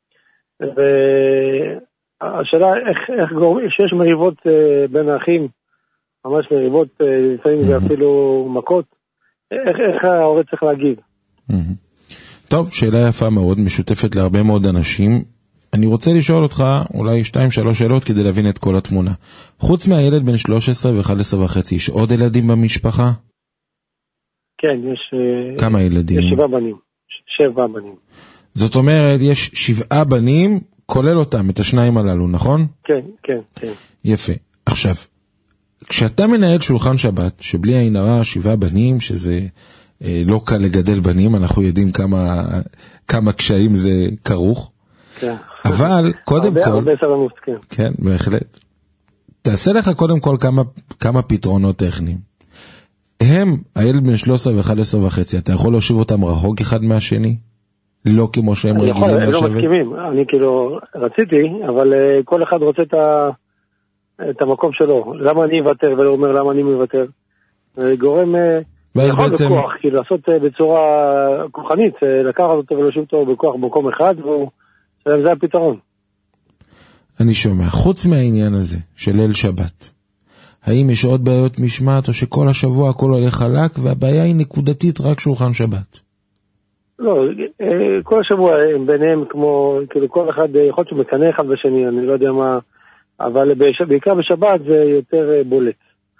והשאלה איך גורמים, שיש מריבות בין האחים, ממש מריבות, לפעמים זה אפילו מכות, איך ההורה צריך להגיד? טוב, שאלה יפה מאוד, משותפת להרבה מאוד אנשים. אני רוצה לשאול אותך אולי 2-3 שאלות כדי להבין את כל התמונה. חוץ מהילד בן 13 ו-11 וחצי, יש עוד ילדים במשפחה? כן, יש... כמה ילדים? יש 7 בנים. 7 בנים. זאת אומרת, יש 7 בנים, כולל אותם, את השניים הללו, נכון? כן, כן, כן. יפה. עכשיו, כשאתה מנהל שולחן שבת, שבלי עין הרע 7 בנים, שזה לא קל לגדל בנים, אנחנו יודעים כמה קשיים זה כרוך. כן. אבל קודם כל... הרבה סבלנות, כן. כן, בהחלט. תעשה לך קודם כל כמה פתרונות טכניים. הילד בן 13 ו-11 וחצי, אתה יכול להושיב אותם רחוק אחד מהשני? לא כמו שהם רגילים לשבת? הם לא מסכימים, אני כאילו רציתי, אבל כל אחד רוצה את המקום שלו. למה אני אוותר ולא אומר למה אני מוותר? גורם יכול בכוח, כאילו לעשות בצורה כוחנית, לקחת אותו ולהושיב אותו בכוח במקום אחד, וזה הפתרון. אני שומע, חוץ מהעניין הזה של ליל שבת, האם יש עוד בעיות משמעת, או שכל השבוע הכל הולך חלק, והבעיה היא נקודתית רק שולחן שבת? לא, כל השבוע הם ביניהם כמו, כאילו כל אחד, יכול להיות שהוא מקנה אחד בשני, אני לא יודע מה, אבל בעיקר בשבת זה יותר בולט.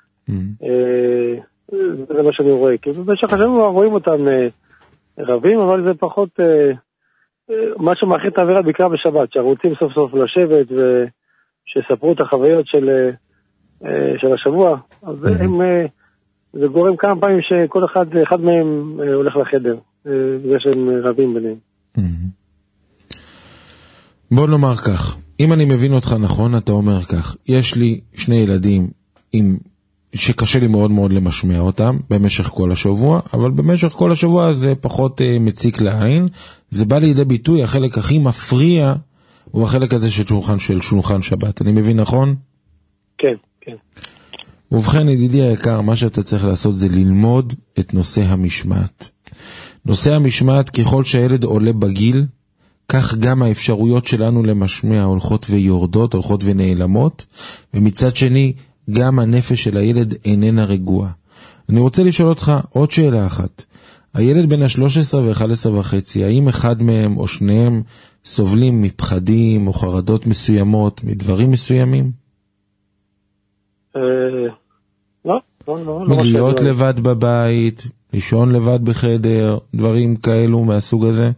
זה מה שאני רואה, כי במשך השבוע רואים אותם רבים, אבל זה פחות, מה שמאחר את האווירה בעיקר בשבת, שהרוצים סוף סוף לשבת ושספרו את החוויות של השבוע, אז זה גורם כמה פעמים שכל אחד מהם הולך לחדר, בגלל שהם רבים ביניהם. בוא נאמר כך, אם אני מבין אותך נכון, אתה אומר כך, יש לי שני ילדים שקשה לי מאוד מאוד למשמע אותם במשך כל השבוע, אבל במשך כל השבוע זה פחות מציק לעין, זה בא לידי ביטוי, החלק הכי מפריע הוא החלק הזה של שולחן שבת, אני מבין נכון? כן, כן. ובכן ידידי היקר, מה שאתה צריך לעשות זה ללמוד את נושא המשמעת. נושא המשמעת, ככל שהילד עולה בגיל, כך גם האפשרויות שלנו למשמע הולכות ויורדות, הולכות ונעלמות, ומצד שני, גם הנפש של הילד איננה רגוע. אני רוצה לשאול אותך עוד שאלה אחת. הילד בין ה-13 ו-11 וחצי, האם אחד מהם או שניהם סובלים מפחדים או חרדות מסוימות, מדברים מסוימים? לא. מלהיות לבד בבית, לישון לבד בחדר, דברים כאלו מהסוג הזה?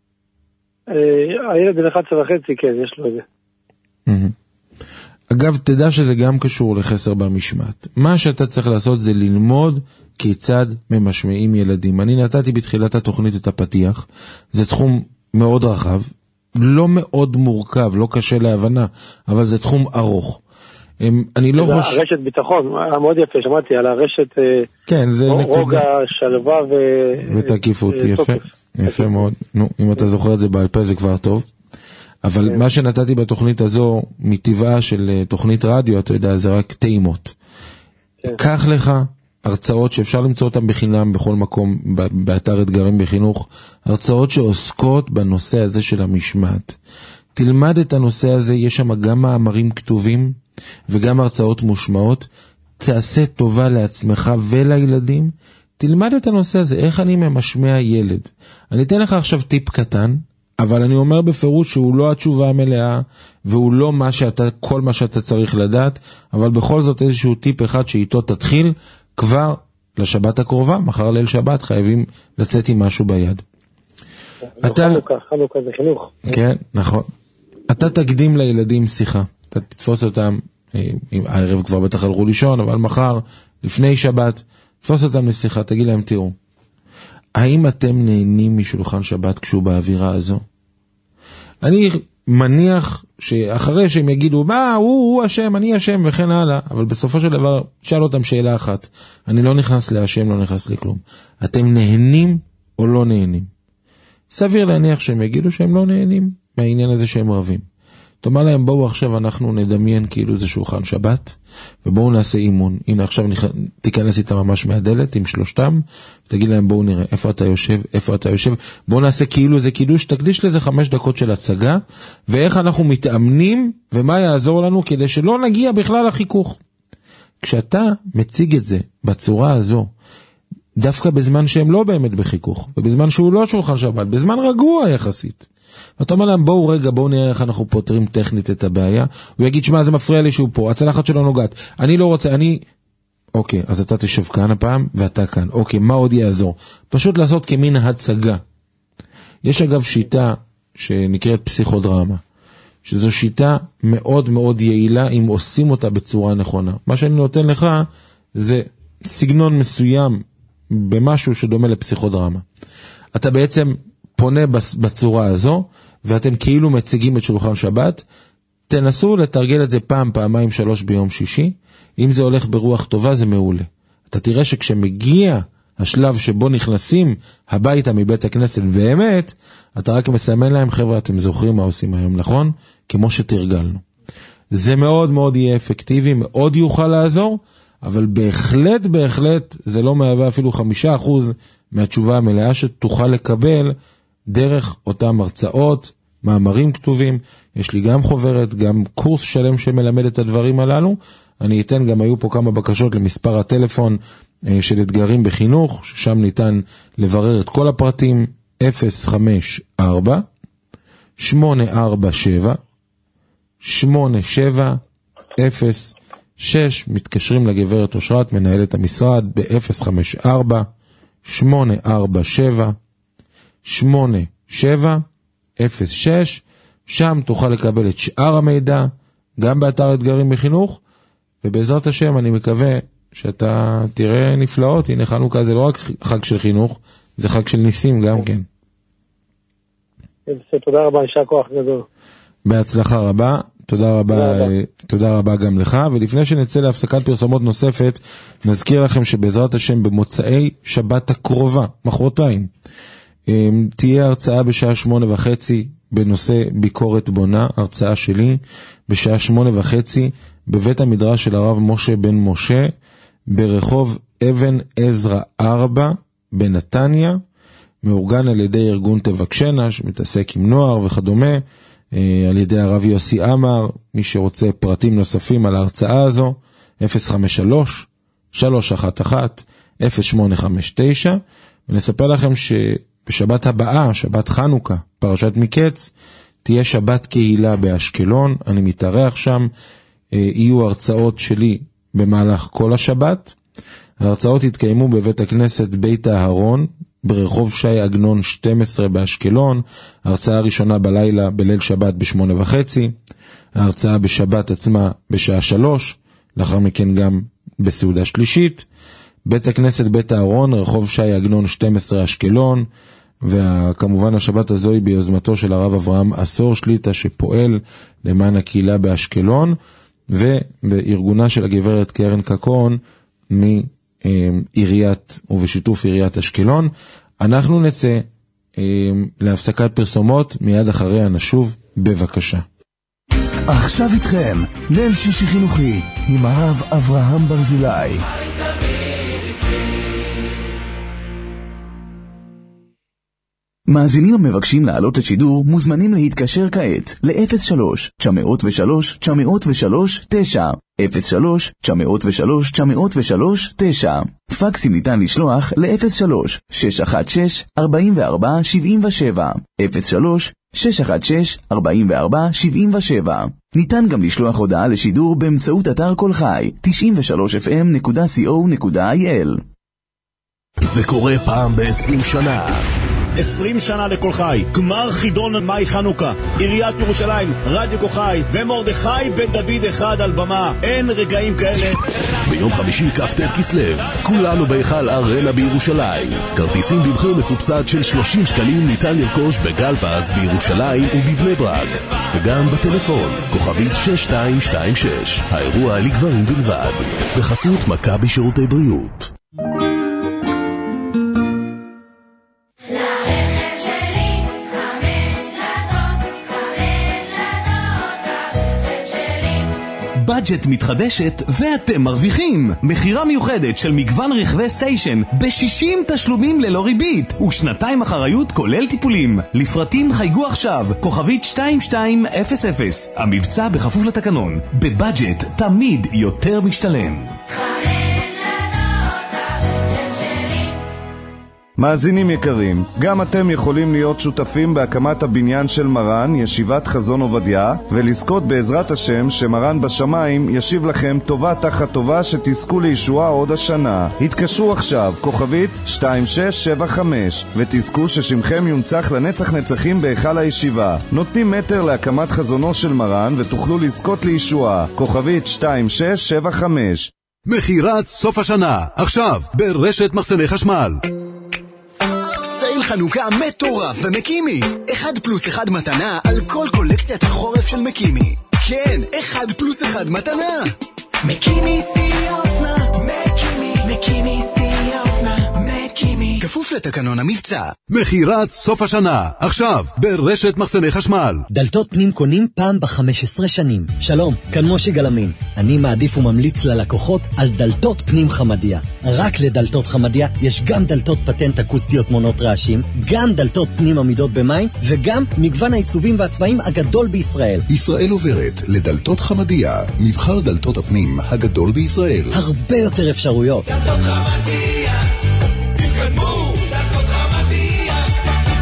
הילד בין 11 וחצי, כן, יש לו את זה. אגב, תדע שזה גם קשור לחסר במשמעת. מה שאתה צריך לעשות זה ללמוד כיצד ממשמעים ילדים. אני נתתי בתחילת התוכנית את הפתיח, זה תחום מאוד רחב, לא מאוד מורכב, לא קשה להבנה, אבל זה תחום ארוך. אני לא חושב... הרשת ביטחון, מאוד יפה, שמעתי על הרשת, כן, זה רוגע, שלווה ותקיפות, יפה מאוד. נו, אם אתה זוכר את זה בעל פה זה כבר טוב. אבל מה שנתתי בתוכנית הזו, מטבעה של תוכנית רדיו, אתה יודע, זה רק טעימות. קח לך הרצאות שאפשר למצוא אותן בחינם בכל מקום, באתר אתגרים בחינוך, הרצאות שעוסקות בנושא הזה של המשמעת. תלמד את הנושא הזה, יש שם גם מאמרים כתובים, וגם הרצאות מושמעות. תעשה טובה לעצמך ולילדים, תלמד את הנושא הזה, איך אני ממשמע ילד. אני אתן לך עכשיו טיפ קטן, אבל אני אומר בפירוש שהוא לא התשובה המלאה, והוא לא כל מה שאתה צריך לדעת, אבל בכל זאת איזשהו טיפ אחד שאיתו תתחיל, כבר לשבת הקרובה, מחר ליל שבת, חייבים לצאת עם משהו ביד. חנוכה זה חינוך. כן, נכון. אתה תקדים לילדים שיחה, אתה תתפוס אותם, הערב כבר בטח הלכו לישון, אבל מחר, לפני שבת, תתפוס אותם לשיחה, תגיד להם, תראו, האם אתם נהנים משולחן שבת כשהוא באווירה הזו? אני מניח שאחרי שהם יגידו, מה, הוא אשם, אני אשם וכן הלאה, אבל בסופו של דבר, שאל אותם שאלה אחת, אני לא נכנס לאשם, לא נכנס לכלום. אתם נהנים או לא נהנים? סביר להניח שהם יגידו שהם לא נהנים מהעניין הזה שהם רבים. תאמר להם, בואו עכשיו אנחנו נדמיין כאילו זה שולחן שבת, ובואו נעשה אימון. הנה עכשיו תיכנס איתה ממש מהדלת עם שלושתם, ותגיד להם בואו נראה איפה אתה יושב, איפה אתה יושב, בואו נעשה כאילו זה קידוש, תקדיש לזה 5 דקות של הצגה, ואיך אנחנו מתאמנים, ומה יעזור לנו כדי שלא נגיע בכלל לחיכוך. כשאתה מציג את זה בצורה הזו, דווקא בזמן שהם לא באמת בחיכוך, ובזמן שהוא לא שולחן שבת, בזמן רגוע יחסית, ואתה אומר להם, בואו נראה איך אנחנו פותרים טכנית את הבעיה. הוא יגיד, שמה, זה מפריע לי שהוא פה, הצלחת שלו נוגעת, אני לא רוצה, אוקיי, אז אתה תשב כאן הפעם, ואתה כאן, אוקיי, מה עוד יעזור? פשוט לעשות כמין הצגה. יש אגב שיטה שנקראת פסיכודרמה, שזו שיטה מאוד מאוד יעילה, אם עושים אותה בצורה נכונה. מה שאני נותן לך, זה סגנון מסוים, במשהו שדומה לפסיכודרמה. אתה בעצם פונה בצורה הזו, ואתם כאילו מציגים את שולחן שבת, תנסו לתרגל את זה פעם, פעמיים, 3 ביום שישי, אם זה הולך ברוח טובה זה מעולה. אתה תראה שכשמגיע השלב שבו נכנסים הביתה מבית הכנסת באמת, אתה רק מסמן להם, חבר'ה, אתם זוכרים מה עושים היום, נכון? כמו שתרגלנו. זה מאוד מאוד יהיה אפקטיבי, מאוד יוכל לעזור, אבל בהחלט זה לא מהווה אפילו 5% מהתשובה המלאה שתוכל לקבל דרך אותם הרצאות, מאמרים כתובים. יש לי גם חוברת, גם קורס שלם שמלמד את הדברים הללו. אני אתן, גם היו פה כמה בקשות למספר הטלפון של אתגרים בחינוך, ששם ניתן לברר את כל הפרטים 054 847 8706. מתקשרים לגברת אושרת, מנהלת המשרד, ב-054 847 8706. שם תוכל לקבל את שאר המידע, גם באתר אתגרים בחינוך, ובעזרת השם אני מקווה שאתה תראה נפלאות. הנה, חנוכה זה לא רק חג של חינוך, זה חג של ניסים גם כן. תודה רבה, יישר כוח גדול. בהצלחה רבה, תודה רבה גם לך. ולפני שנצא להפסקת פרסומות נוספת, נזכיר לכם שבעזרת השם במוצאי שבת הקרובה, מחרתיים, תהיה הרצאה בשעה 8:30 בנושא ביקורת בונה, הרצאה שלי בשעה 8:30 בבית המדרש של הרב משה בן משה, ברחוב אבן עזרא 4 בנתניה, מאורגן על ידי ארגון תבקשנה שמתעסק עם נוער וכדומה, על ידי הרב יוסי אמר. מי שרוצה פרטים נוספים על ההרצאה הזו, 053-311-0859. ונספר לכם שבשבת הבאה, שבת חנוכה, פרשת מקץ, תהיה שבת קהילה באשקלון. אני מתארח שם, יהיו הרצאות שלי במהלך כל השבת. ההרצאות התקיימו בבית הכנסת בית האהרון, ברחוב שי עגנון 12 באשקלון. ההרצאה הראשונה בלילה בליל שבת ב8:30, ההרצאה בשבת עצמה בשעה 3, לאחר מכן גם בסעודה שלישית. בית הכנסת בית האהרון, רחוב שי עגנון 12 אשקלון. וכמובן השבת הזו היא ביוזמתו של הרב אברהם אסור שליטה, שפועל למען הקהילה באשקלון, ובארגונה של הגברת קרן קקון מעיריית ובשיתוף עיריית אשקלון. אנחנו נצא להפסקת פרסומות, מיד אחריה נשוב, בבקשה. עכשיו איתכם ליל שישי חינוכי עם הרב אברהם ברזילי. מאזינים המבקשים לעלות לשידור מוזמנים להתקשר כעת ל-03-903-903-9 03-903-903-9. פקסים ניתן לשלוח ל-03-616-4477 03-616-4477. ניתן גם לשלוח הודעה לשידור באמצעות אתר כל חי 93fm.co.il. זה קורה פעם ב-20 שנה. 20 שנה לכל חי, גמר חידון מאי חנוכה, עיריית ירושלים, רדיו כל חי ומרדכי בן דוד אחד על במה. אין רגעים כאלה. ביום חמישי כ"ט כסלו, כולנו בהיכל ארנה בירושלים. כרטיסים במחיר מסובסד של 30 שקלים ניתן לרכוש בגלבאז בירושלים ובבני ברק, וגם בטלפון כוכבית 6226. האירוע לגברים בלבד, בחסות מכבי שירותי בריאות. בדג'ט מתחדשת ואתם מרוויחים. מחירה מיוחדת של מגוון רכבי סטיישן ב-60 תשלומים ללא ריבית ושנתיים אחריות כולל טיפולים. לפרטים חייגו עכשיו, כוכבית 2200. המבצע בכפוף לתקנון. בבדג'ט תמיד יותר משתלם. מאזינים יקרים, גם אתם יכולים להיות שותפים בהקמת הבניין של מרן, ישיבת חזון עובדיה, ולזכות בעזרת השם שמרן בשמיים ישיב לכם טובה תחת טובה, שתזכו לישועה עוד השנה. התקשרו עכשיו, כוכבית 2675, ותזכו ששמכם יונצח לנצח נצחים בהיכל הישיבה. נותנים מטר להקמת חזונו של מרן ותוכלו לזכות לישועה. כוכבית 2675. מחירת סוף השנה, עכשיו ברשת מחסני חשמל. סייל חנוכה מטורף במקימי. 1+1 מתנה על כל קולקציית החורף של מקימי. כן, 1+1 מתנה. מקימי סי אופנה, מקימי סי אופנה, מקימי. כפוף לתקנון המבצע. מחירת סוף השנה, עכשיו ברשת מחסני חשמל. דלתות פנים קונים פעם ב-15 שנים. שלום, כאן משה גלמין. אני מעדיף וממליץ ללקוחות על דלתות פנים חמדיה. רק לדלתות חמדיה יש גם דלתות פטנט אקוסטיות מונות רעשים, גם דלתות פנים עמידות במים, וגם מגוון העיצובים והצבעים הגדול בישראל. ישראל עוברת לדלתות חמדיה, מבחר דלתות הפנים הגדול בישראל. הרבה יותר אפשרויות. דלתות חמדיה, תתקדמו, דלתות חמדיה.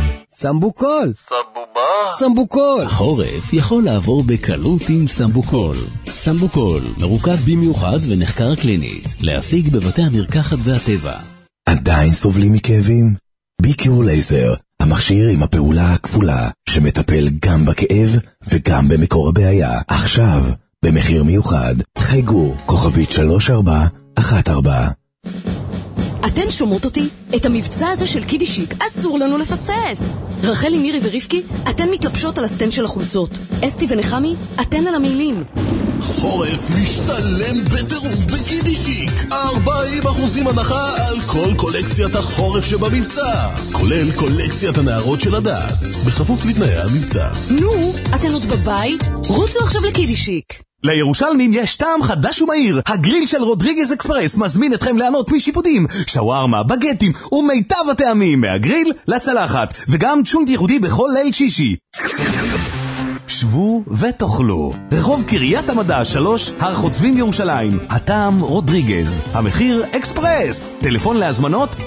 סמבוקול. סבובה? סמבוקול. החורף יכול לעבור בקלות עם סמבוקול. סמבוקול מרוכב במיוחד ונחקר קלינית, להשיג בבתי המרקחת והטבע. עדיין סובלים מכאבים? ביקיור לייזר, המכשיר עם הפעולה הכפולה, שמטפל גם בכאב וגם במקור הבעיה. עכשיו, במחיר מיוחד, חייגו, כוכבית 3414. אתן שומעות אותי? את המבצע הזה של קידישיק אסור לנו לפספס. רחלי, מירי ורבקי, אתן מתלבשות על הסטנד של החולצות. אסתי ונחמי, אתן על המעילים. חורף משתלם בטירוף בקידישיק. 40% הנחה על כל קולקציית החורף שבמבצע, כולל קולקציית הנערות של הדס, בכפוף לתנאי המבצע. נו, אתן עוד בבית? רוצו עכשיו לקידישיק. לירושלמים יש טעם חדש ומהיר. הגריל של רודריגז אקספרס מזמין אתכם ליהנות משיפודים, שווארמה, בגטים ומיטב הטעמים, מהגריל לצלחת, וגם צ'ונט ייחודי בכל ליל שישי. שבו ותאכלו. רחוב קריית המדע 3, הר חוצבים ירושלים. הטעם רודריגז, המחיר אקספרס. טלפון להזמנות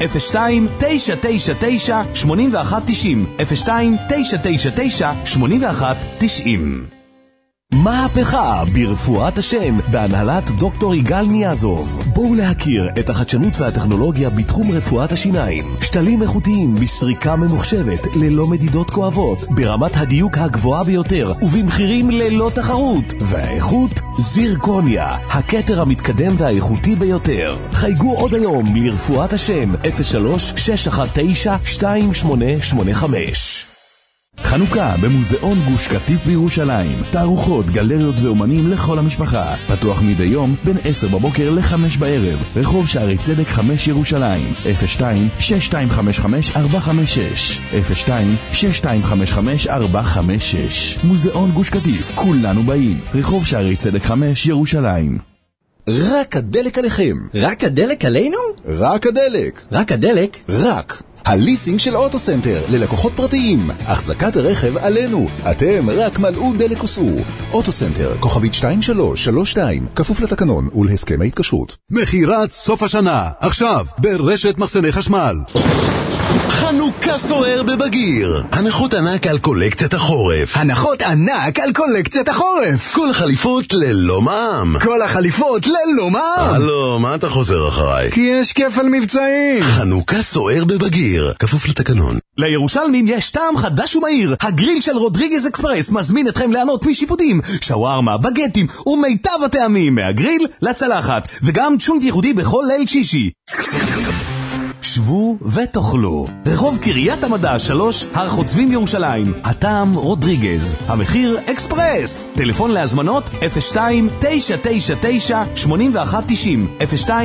02-999-8190, 02-999-8190. מהפכה ברפואת השם בהנהלת דוקטור יגאל ניאזוב. בואו להכיר את החדשנות והטכנולוגיה בתחום רפואת השיניים. שתלים איכותיים בסריקה ממוחשבת ללא מדידות כואבות, ברמת הדיוק הגבוהה ביותר ובמחירים ללא תחרות. והאיכות זירקוניה, הכתר המתקדם והאיכותי ביותר. חייגו עוד היום לרפואת השם 03-619-2885. חנוכה במוזיאון גוש קטיף בירושלים. תערוכות, גלריות ואומנים לכל המשפחה. פתוח מדי יום בין 10 בבוקר ל-5 בערב. רחוב שערי צדק 5 ירושלים. 02-6255-456. 02-6255-456. מוזיאון גוש קטיף, כולנו באים. רחוב שערי צדק 5 ירושלים. רק הדלק עליכם. רק הדלק עלינו? רק הדלק. רק הדלק? רק. הליסינג של אוטוסנטר ללקוחות פרטיים. החזקת הרכב עלינו. אתם רק מלאו דלק וסעו. אוטוסנטר, כוכבית 2332, כפוף לתקנון ולהסכם ההתקשרות. מחירת סוף השנה, עכשיו, ברשת מחסני חשמל. חנוכה סוער בבגיר. הנחות ענק על קולקציית החורף. הנחות ענק על קולקציית החורף. כל החליפות ללא מע"מ. כל החליפות ללא מע"מ. הלו, מה אתה חוזר אחריי? כי יש כפל מבצעים. חנוכה סוער בבגיר, כפוף לתקנון. לירושלמים יש טעם חדש ומהיר. הגריל של רודריגז אקספרס מזמין אתכם ליהנות משיפודים, שווארמה, בגטים ומיטב הטעמים, מהגריל לצלחת, וגם צ'ונט ייחודי בכל ליל שישי. שבו ותאכלו. רחוב קריית המדע 3, הר חוצבים ירושלים. הטעם רודריגז, המחיר אקספרס. טלפון להזמנות 02-999-8190,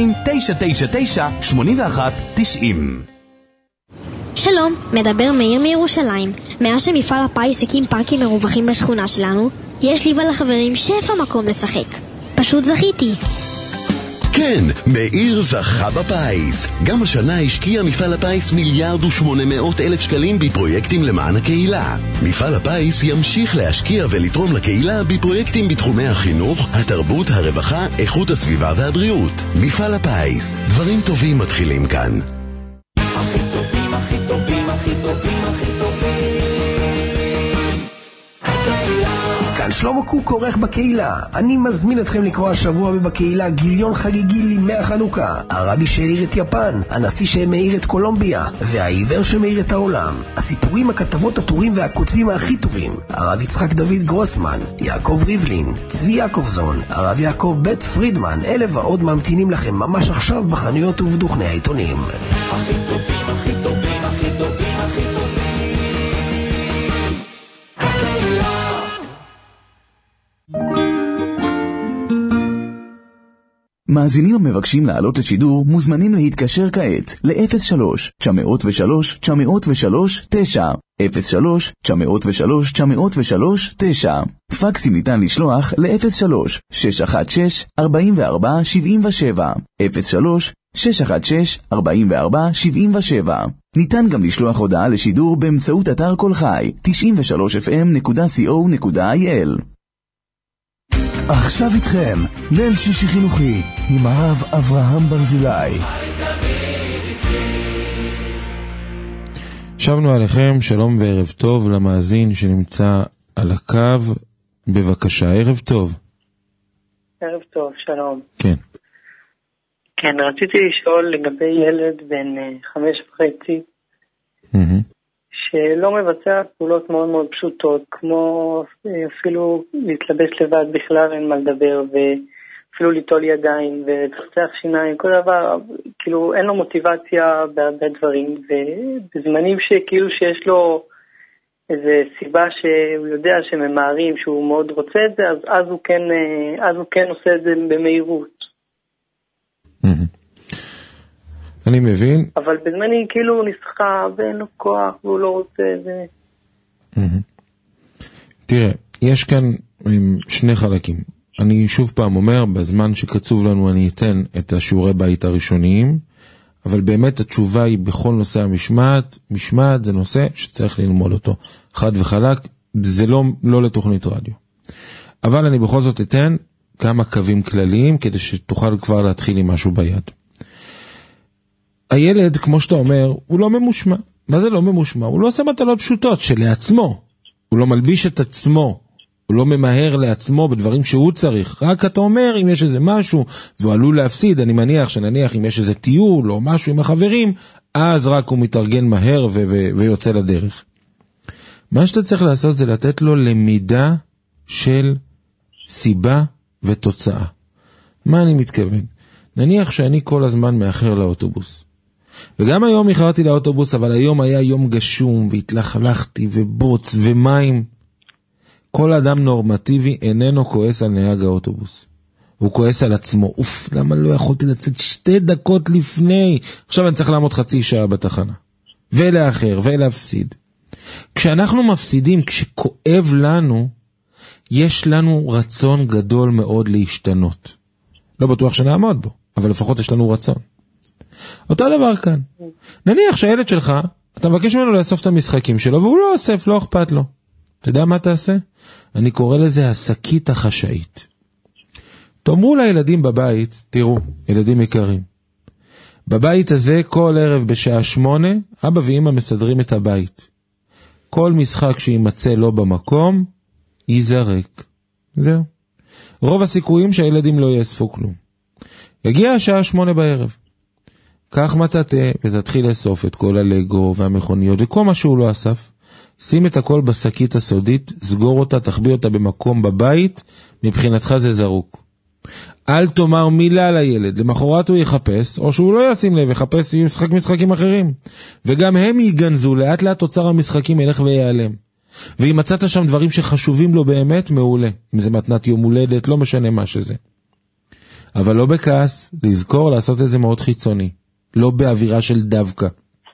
02-999-8190. שלום, מדבר מאיר מירושלים. מאז שמפעל הפיס הקים פארקים מרווחים בשכונה שלנו, יש לי ולחברים שפע מקום לשחק. פשוט זכיתי. כן, מאיר זכה בפיס. גם השנה השקיע מפעל הפיס 1,800,000 שקלים בפרויקטים למען הקהילה. מפעל הפיס ימשיך להשקיע ולתרום לקהילה בפרויקטים בתחומי החינוך, התרבות, הרווחה, איכות הסביבה והבריאות. מפעל הפיס, דברים טובים מתחילים כאן. הכי טובים, הכי טובים, הכי טובים, הכי טובים. כאן שלמה קוק עורך בקהילה. אני מזמין אתכם לקרוא השבוע בקהילה גיליון חגיגי לימי החנוכה. הרבי שהאיר את יפן, הנשיא שמאיר את קולומביה, והעיוור שמאיר את העולם. הסיפורים, הכתבות, הטורים והכותבים הכי טובים. הרב יצחק דוד גרוסמן, יעקב ריבלין, צבי יעקובזון, הרב יעקב בית פרידמן. אלה ועוד ממתינים לכם ממש עכשיו בחנויות ובדוכני העיתונים. הכי טובים, הכי טובים, הכי טובים, הכי טובים. מאזינים המבקשים לעלות לשידור מוזמנים להתקשר כעת ל-03-903-903-9 03-903-903-9 פקסים ניתן לשלוח ל-03-616-4477 03-616-4477. ניתן גם לשלוח הודעה לשידור באמצעות אתר כל חי 93fm.co.il. עכשיו איתכם ליל שישי חינוכי עם הרב אברהם ברזילי. שבנו עליכם, שלום וערב טוב למאזין שנמצא על הקו, בבקשה, ערב טוב. ערב טוב, שלום. כן. כן, רציתי לשאול לגבי ילד בן 5.5, שלא מבצע פעולות מאוד מאוד פשוטות, כמו אפילו להתלבש לבד בכלל אין מה לדבר, ואפילו ליטול ידיים וצחצח שיניים, כל דבר, כאילו אין לו מוטיבציה בהרבה דברים, ובזמנים שכאילו שיש לו איזה סיבה שהוא יודע שממהרים, שהוא מאוד רוצה את זה, אז הוא כן עושה את זה במהירות. אני מבין. אבל בזמני כאילו הוא נסחב ואין לו כוח והוא לא רוצה את זה. תראה, יש כאן שני חלקים. אני שוב פעם אומר, בזמן שקצוב לנו אני אתן את השיעורי בית הראשוניים, אבל באמת התשובה היא בכל נושא המשמעת. משמעת זה נושא שצריך ללמוד אותו. חד וחלק, זה לא לתוכנית רדיו. אבל אני בכל זאת אתן כמה קווים כלליים כדי שתוכל כבר להתחיל עם משהו ביד. הילד, כמו שאתה אומר, הוא לא ממושמע. מה זה לא ממושמע? הוא לא עושה מטלות פשוטות שלעצמו. הוא לא מלביש את עצמו. הוא לא ממהר לעצמו בדברים שהוא צריך. רק אתה אומר, אם יש איזה משהו, והוא עלול להפסיד, אני מניח שנניח אם יש איזה טיול או משהו עם החברים, אז רק הוא מתארגן מהר ויוצא לדרך. מה שאתה צריך לעשות זה לתת לו למידה של סיבה ותוצאה. מה אני מתכוון? נניח שאני כל הזמן מאחר לאוטובוס. וגם היום איחרתי לאוטובוס, אבל היום היה יום גשום, והתלכלכתי ובוץ ומים. כל אדם נורמטיבי איננו כועס על נהג האוטובוס. הוא כועס על עצמו. אוף, למה לא יכולתי לצאת 2 דקות לפני? עכשיו אני צריך לעמוד חצי שעה בתחנה. ולאחר, ולהפסיד. כשאנחנו מפסידים, כשכואב לנו, יש לנו רצון גדול מאוד להשתנות. לא בטוח שנעמוד בו, אבל לפחות יש לנו רצון. אותו דבר כאן. נניח שהילד שלך, אתה מבקש ממנו לאסוף את המשחקים שלו, והוא לא אוסף, לא אכפת לו. אתה יודע מה תעשה? אני קורא לזה השקית החשאית. תאמרו לילדים בבית, תראו, ילדים יקרים, בבית הזה כל ערב בשעה 8, אבא ואמא מסדרים את הבית. כל משחק שימצא לא במקום, ייזרק. זהו. רוב הסיכויים שהילדים לא יאספו כלום. יגיע השעה 8 בערב. קח מטאטה ותתחיל לאסוף את כל הלגו והמכוניות וכל מה שהוא לא אסף. שים את הכל בשקית הסודית, סגור אותה, תחביא אותה במקום בבית, מבחינתך זה זרוק. אל תאמר מילה לילד, למחרת הוא יחפש, או שהוא לא ישים לב, יחפש משחקים אחרים. וגם הם ייגנזו, לאט לאט תוצר המשחקים ילך ויעלם. ואם מצאת שם דברים שחשובים לו באמת, מעולה. אם זה מתנת יום הולדת, לא משנה מה שזה. אבל לא בכעס, לזכור לעשות את זה מאוד חיצוני. לא באווירה של דווקא.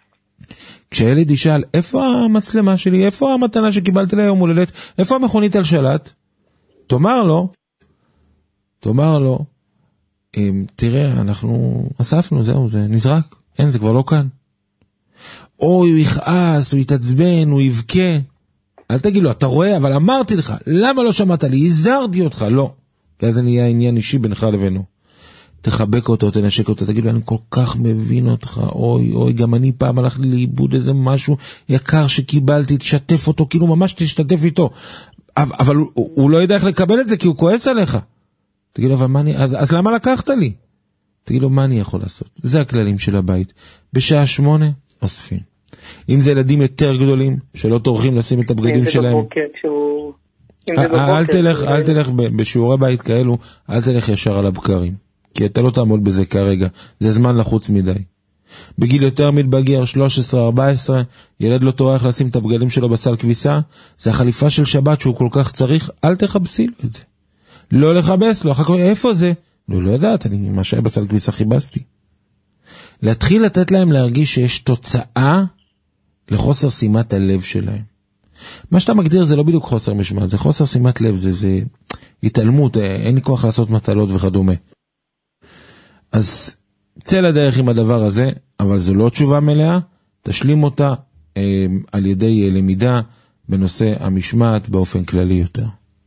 כשהילד ישאל, איפה המצלמה שלי? איפה המתנה שקיבלתי ליום הולדת? איפה המכונית על שלט? תאמר לו, תראה, אנחנו אספנו, זהו, זה נזרק. אין, זה כבר לא כאן. או הוא יכעס, הוא יתעצבן, הוא יבכה. אל תגיד לו, אתה רואה, אבל אמרתי לך, למה לא שמעת לי? הזהרתי אותך, לא. ואז זה נהיה עניין אישי בינך לבינו. תחבק אותו, תנשק אותו, תגיד לו, אני כל כך מבין אותך, אוי, גם אני פעם הלך לי לאיבוד איזה משהו יקר שקיבלתי, תשתף אותו, כאילו ממש תשתתף איתו. אבל הוא לא יודע איך לקבל את זה, כי הוא כועס עליך. תגיד לו, אבל מה אני, אז למה לקחת לי? תגיד לו, מה אני יכול לעשות? זה הכללים של הבית. בשעה 8, אוספים. אם זה ילדים יותר גדולים, שלא טורחים לשים את הבגדים שלהם. אל תלך בשיעורי בית כאלו, אל תלך ישר על הבקרים. כי אתה לא תעמוד בזה כרגע. זה זמן לחוץ מדי. בגיל יותר מתבגר, 13-14, ילד לא טורח לשים את הבגדים שלו בסל כביסה, זה החליפה של שבת שהוא כל כך צריך, אל תחבסי לו את זה. לא לחבס לו, אחר כך, איפה זה? לא יודעת, אני מה שהיה בסל כביסה חיבסתי. להתחיל לתת להם להרגיש שיש תוצאה לחוסר שימת הלב שלהם. מה שאתה מגדיר זה לא בדיוק חוסר משמעת, זה חוסר שימת לב, זה התעלמות, אין לי כוח לעשות מטלות וכדומה. אז צא לדרך עם הדבר הזה, אבל זו לא תשובה מלאה, תשלים אותה על ידי למידה בנושא המשמעת באופן כללי יותר.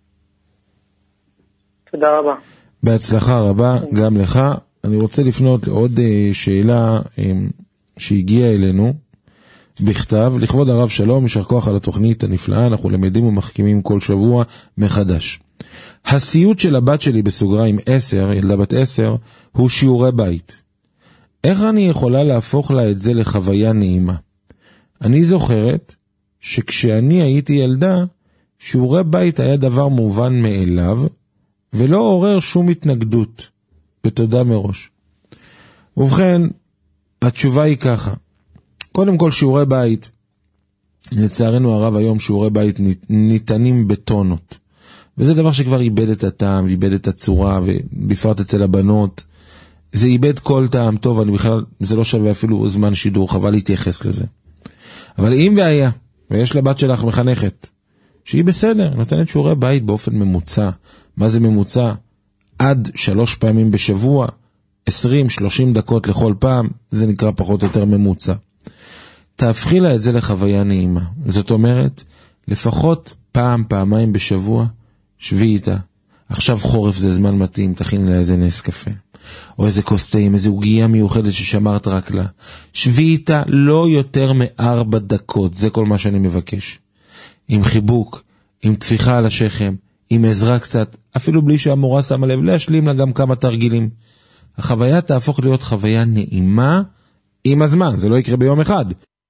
תודה רבה. בהצלחה רבה גם לך. אני רוצה לפנות לעוד שאלה שהגיעה אלינו, בכתב, לכבוד הרב שלום, יישר כוח על התוכנית הנפלאה, אנחנו למדים ומחכימים כל שבוע מחדש. הסיוט של הבת שלי בסוגריים 10, ילדה בת 10, הוא שיעורי בית. איך אני יכולה להפוך לה את זה לחוויה נעימה? אני זוכרת שכשאני הייתי ילדה, שיעורי בית היה דבר מובן מאליו, ולא עורר שום התנגדות, בתודה מראש. ובכן, התשובה היא ככה. קודם כל שיעורי בית, לצערנו הרב היום שיעורי בית ניתנים בטונות. וזה דבר שכבר איבד את הטעם, איבד את הצורה, ובפרט אצל הבנות. זה איבד כל טעם טוב, אני בכלל, זה לא שווה אפילו זמן שידור, חבל להתייחס לזה. אבל אם והיה, ויש לבת שלך מחנכת, שהיא בסדר, נותנת שיעורי בית באופן ממוצע. מה זה ממוצע? עד 3 פעמים בשבוע, 20-30 דקות לכל פעם, זה נקרא פחות או יותר ממוצע. תהפכי לה את זה לחוויה נעימה. זאת אומרת, לפחות פעמיים בשבוע, שבי איתה. עכשיו חורף זה זמן מתאים, תכיני לה איזה נס קפה. או איזה קוסטאים, איזה עוגיה מיוחדת ששמרת רק לה. שבי איתה לא יותר מ4 דקות, זה כל מה שאני מבקש. עם חיבוק, עם תפיחה על השכם, עם עזרה קצת, אפילו בלי שהמורה שמה לב, להשלים לה גם כמה תרגילים. החוויה תהפוך להיות חוויה נעימה עם הזמן, זה לא יקרה ביום אחד.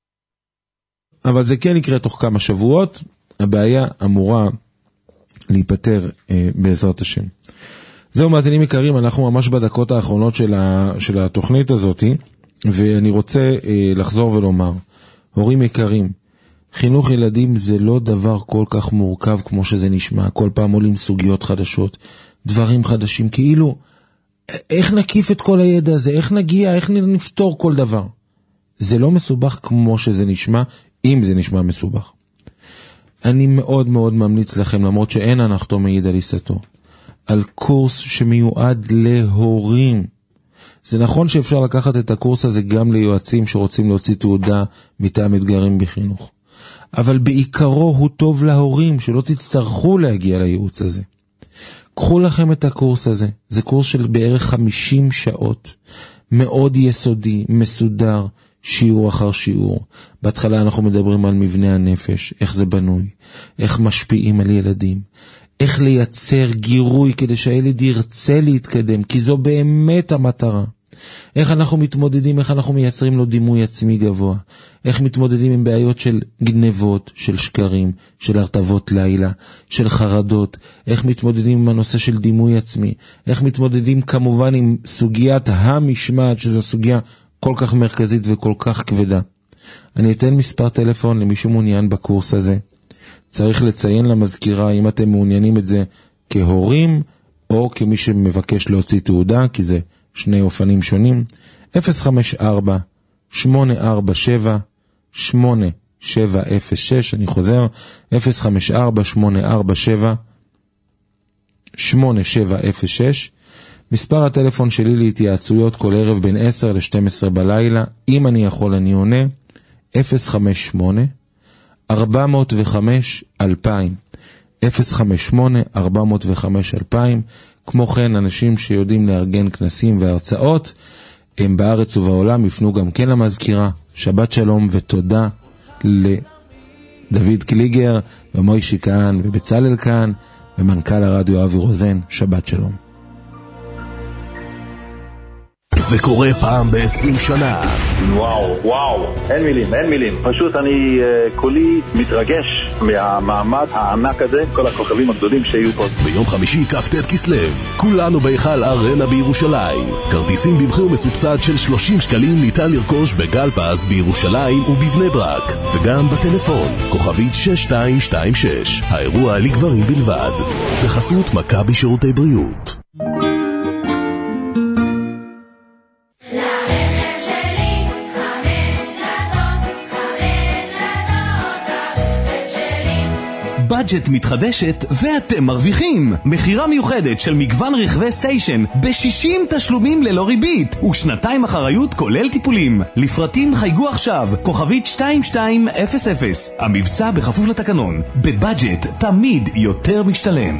אבל זה כן יקרה תוך כמה שבועות, הבעיה אמורה להיפטר בעזרת השם. זהו מאזינים יקרים, אנחנו ממש בדקות האחרונות של התוכנית הזאת, ואני רוצה לחזור ולומר, הורים יקרים, חינוך ילדים זה לא דבר כל כך מורכב כמו שזה נשמע, כל פעם עולים סוגיות חדשות, דברים חדשים, כאילו, איך נקיף את כל הידע הזה, איך נגיע, איך נפתור כל דבר. זה לא מסובך כמו שזה נשמע, אם זה נשמע מסובך. אני מאוד מאוד ממליץ לכם, למרות שאין הנחתו מעיד על עיסתו, על קורס שמיועד להורים. זה נכון שאפשר לקחת את הקורס הזה גם ליועצים שרוצים להוציא תעודה מטעם אתגרים בחינוך. אבל בעיקרו הוא טוב להורים, שלא תצטרכו להגיע לייעוץ הזה. קחו לכם את הקורס הזה, זה קורס של בערך 50 שעות, מאוד יסודי, מסודר, שיעור אחר שיעור. בהתחלה אנחנו מדברים על מבנה הנפש, איך זה בנוי, איך משפיעים על ילדים, איך לייצר גירוי כדי שהילד ירצה להתקדם, כי זו באמת המטרה. איך אנחנו מתמודדים, איך אנחנו מייצרים לו דימוי עצמי גבוה, איך מתמודדים עם בעיות של גנבות, של שקרים, של הרטבות לילה, של חרדות, איך מתמודדים עם הנושא של דימוי עצמי, איך מתמודדים כמובן עם סוגיית המשמעת, שזו סוגיה כל כך מרכזית וכל כך כבדה. אני אתן מספר טלפון למי שמעוניין בקורס הזה. צריך לציין למזכירה אם אתם מעוניינים את זה כהורים או כמי שמבקש להוציא תעודה, כי זה שני אופנים שונים. 054-847-8706, אני חוזר, 054-847-8706, מספר הטלפון שלי להתייעצויות כל ערב בין 10 ל-12 בלילה, אם אני יכול אני עונה, 058-405-2000, 058-405-2000, כמו כן אנשים שיודעים לארגן כנסים והרצאות, הם בארץ ובעולם, יפנו גם כן למזכירה. שבת שלום ותודה לדוד קליגר ומוישי כאן ובצלאל כאן ומנכ"ל הרדיו אבי רוזן. שבת שלום. זה קורה פעם ב-20 שנה. וואו, אין מילים. פשוט אני כולי מתרגש מהמעמד הענק הזה, כל הכוכבים הגדולים שהיו פה. ביום חמישי כ"ט כסלו, כולנו בהיכל ארנה בירושלים. כרטיסים במחיר מסובסד של 30 שקלים ניתן לרכוש בגל פז בירושלים ובבני ברק, וגם בטלפון, כוכבית 6226. האירוע לגברים בלבד. בחסות מכבי שירותי בריאות. בדג'ט מתחדשת ואתם מרוויחים. מחירה מיוחדת של מגוון רכבי סטיישן ב-60 תשלומים ללא ריבית ושנתיים אחריות כולל טיפולים. לפרטים חייגו עכשיו, כוכבית 2200. המבצע בכפוף לתקנון. בבדג'ט תמיד יותר משתלם.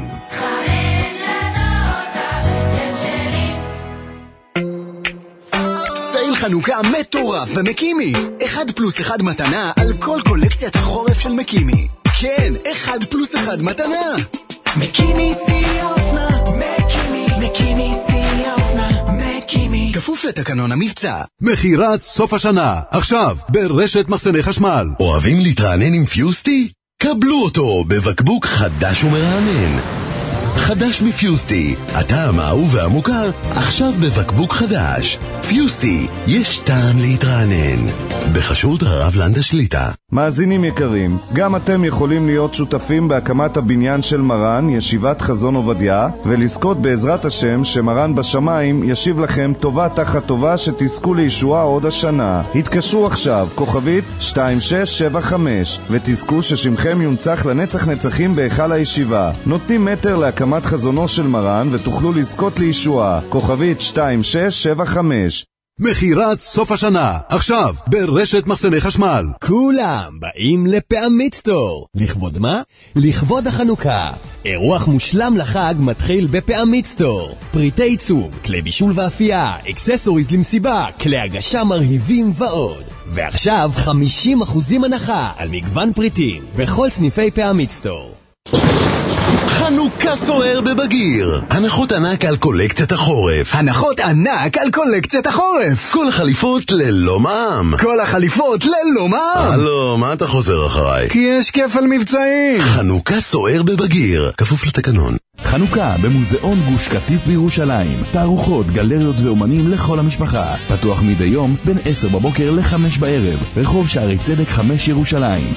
חנוכה מטורף במקימי. 1+1 מתנה על כל קולקציית החורף של מקימי. כן, 1+1 מתנה. מקימי שיא האופנה, מקימי שיא האופנה, מקימי. כפוף לתקנון המבצע. מחירת סוף השנה, עכשיו, ברשת מחסני חשמל. אוהבים להתרענן עם פיוסטי? קבלו אותו בבקבוק חדש ומרענן. חדש מפיוסטי, הטעם האהוב והמוכר, עכשיו בבקבוק חדש. פיוסטי, יש טעם להתרענן. בחסות הרב לנדה שליטה. מאזינים יקרים, גם אתם יכולים להיות שותפים בהקמת הבניין של מרן, ישיבת חזון עובדיה, ולזכות בעזרת השם שמרן בשמיים ישיב לכם טובה תחת טובה שתזכו לישועה עוד השנה. התקשרו עכשיו, כוכבית 2675, ותזכו ששמכם יונצח לנצח נצחים בהיכל הישיבה. נותנים מטר להקמת חזונו של מרן ותוכלו לזכות לישועה. כוכבית 2675. מחירת סוף השנה, עכשיו, ברשת מחסני חשמל. כולם באים לפעמית סטור. לכבוד מה? לכבוד החנוכה. אירוח מושלם לחג מתחיל בפעמית סטור. פריטי עיצוב, כלי בישול ואפייה, אקססוריז למסיבה, כלי הגשה מרהיבים ועוד. ועכשיו 50% הנחה על מגוון פריטים בכל סניפי פעמית סטור. חנוכה סוער בבגיר. הנחות ענק על קולקציית החורף. הנחות ענק על קולקציית החורף. כל החליפות ללא מע"מ. כל החליפות ללא מע"מ. הלו, מה אתה חוזר אחריי? כי יש כפל מבצעים. חנוכה סוער בבגיר, כפוף לתקנון. חנוכה במוזיאון גוש קטיף בירושלים. תערוכות, גלריות ואומנים לכל המשפחה. פתוח מדי יום בין 10 בבוקר ל-5 בערב. רחוב שערי צדק 5 ירושלים.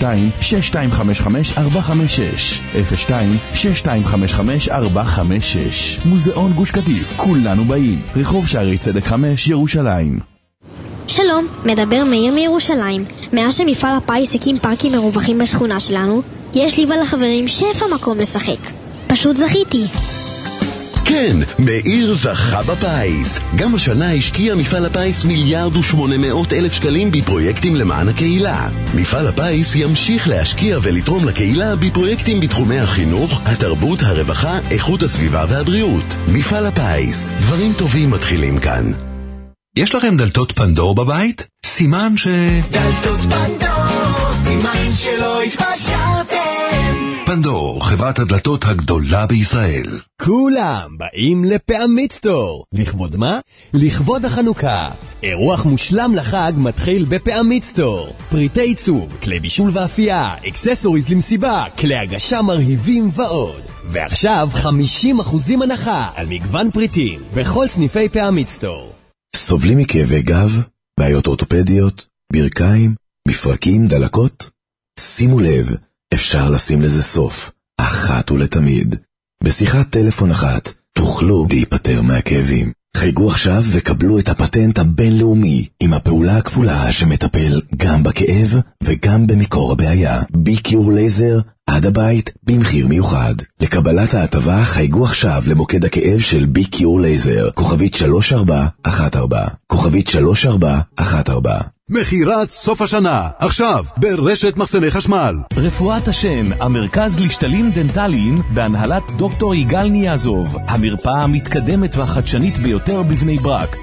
02-6255-456. 02-6255-456. מוזיאון גוש קטיף, כולנו באים. רחוב שערי צדק 5 ירושלים. שלום, מדבר מאיר מירושלים. מאז שמפעל הפיס הקים פארקים מרווחים בשכונה שלנו, יש לי ולחברים שפע מקום לשחק. פשוט זכיתי. כן, מאיר זכה בפיס. גם השנה השקיע מפעל הפיס 1,800,000 שקלים בפרויקטים למען הקהילה. מפעל הפיס ימשיך להשקיע ולתרום לקהילה בפרויקטים בתחומי החינוך, התרבות, הרווחה, איכות הסביבה והבריאות. מפעל הפיס, דברים טובים מתחילים כאן. יש לכם דלתות פנדור בבית? סימן ש... דלתות פנדור, סימן שלא התפשרתם. פנדור, חברת הדלתות הגדולה בישראל. כולם באים לפעמית סטור. לכבוד מה? לכבוד החנוכה. אירוח מושלם לחג מתחיל בפעמית סטור. פריטי עיצוב, כלי בישול ואפייה, אקססוריז למסיבה, כלי הגשה מרהיבים ועוד. ועכשיו 50% הנחה על מגוון פריטים בכל סניפי פעמית סטור. סובלים מכאבי גב, בעיות אורתופדיות, ברכיים, מפרקים, דלקות? שימו לב, אפשר לשים לזה סוף, אחת ולתמיד. בשיחת טלפון אחת תוכלו להיפטר מהכאבים. חייגו עכשיו וקבלו את הפטנט הבינלאומי עם הפעולה הכפולה שמטפל גם בכאב וגם במקור הבעיה. בי-קיור לייזר עד הבית במחיר מיוחד. לקבלת ההטבה חייגו עכשיו למוקד הכאב של בי-קיור לייזר, כוכבית 3414, כוכבית 3414. מחירת סוף השנה, עכשיו, ברשת מחסני חשמל. רפואת השן, המרכז לשתלים דנטליים, בהנהלת דוקטור יגאל ניאזוב. המרפאה המתקדמת והחדשנית ביותר בבני ברק,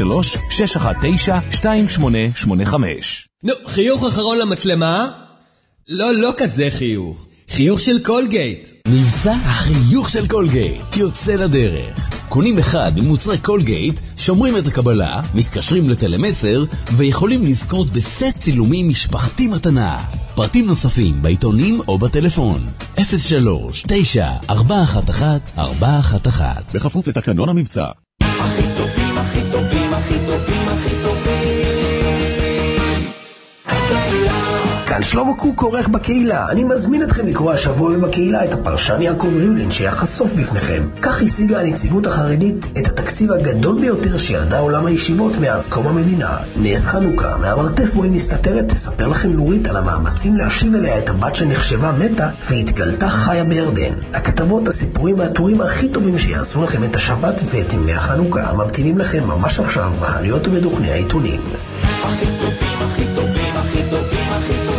03-619-2885. נו, חיוך אחרון למצלמה? לא כזה חיוך. חיוך של קולגייט. מבצע החיוך של קולגייט יוצא לדרך. קונים אחד ממוצרי קולגייט, שומרים את הקבלה, מתקשרים לטלמסר ויכולים לזכות בסט צילומים משפחתי מתנה. פרטים נוספים בעיתונים או בטלפון 03-9-411-411. בכפוף לתקנון המבצע. הכי טובים, הכי טובים, הכי טובים, הכי טובים. כאן שלמה קוק עורך בקהילה. אני מזמין אתכם לקרוא השבוע בקהילה את הפרשן יעקב ריבלין שיחשוף בפניכם. כך השיגה הנציבות החרדית את התקציב הגדול ביותר שידע עולם הישיבות מאז קום המדינה. נס חנוכה, מהמרתף בו היא מסתתרת, תספר לכם נורית על המאמצים להשיב אליה את הבת שנחשבה מתה והתגלתה חיה בירדן. הכתבות, הסיפורים והטורים הכי טובים שיעשו לכם את השבת ואת ימי החנוכה ממתינים לכם ממש עכשיו בחנויות ובדוכני העיתונים. הכי טובים, הכי טובים, הכי טובים, הכי טובים.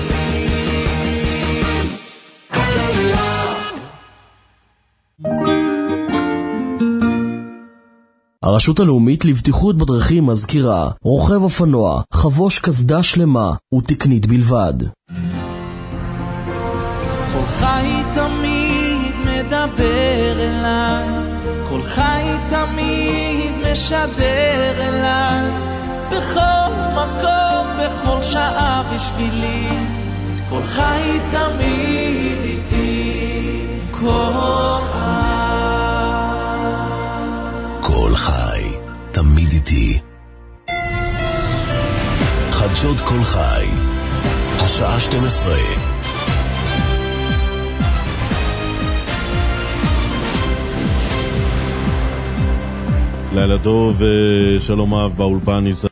הרשות הלאומית לבטיחות בדרכים מזכירה, רוכב אופנוע, חבוש קסדה שלמה ותקנית בלבד. קולך תמיד מדבר אליי, קולך תמיד משדר אליי, בכל מקום, בכל שעה בשבילי, קולך תמיד איתי, כל חי, תמיד איתי. חדשות כל חי, השעה 12. לילה טוב, שלום אהב באולפן.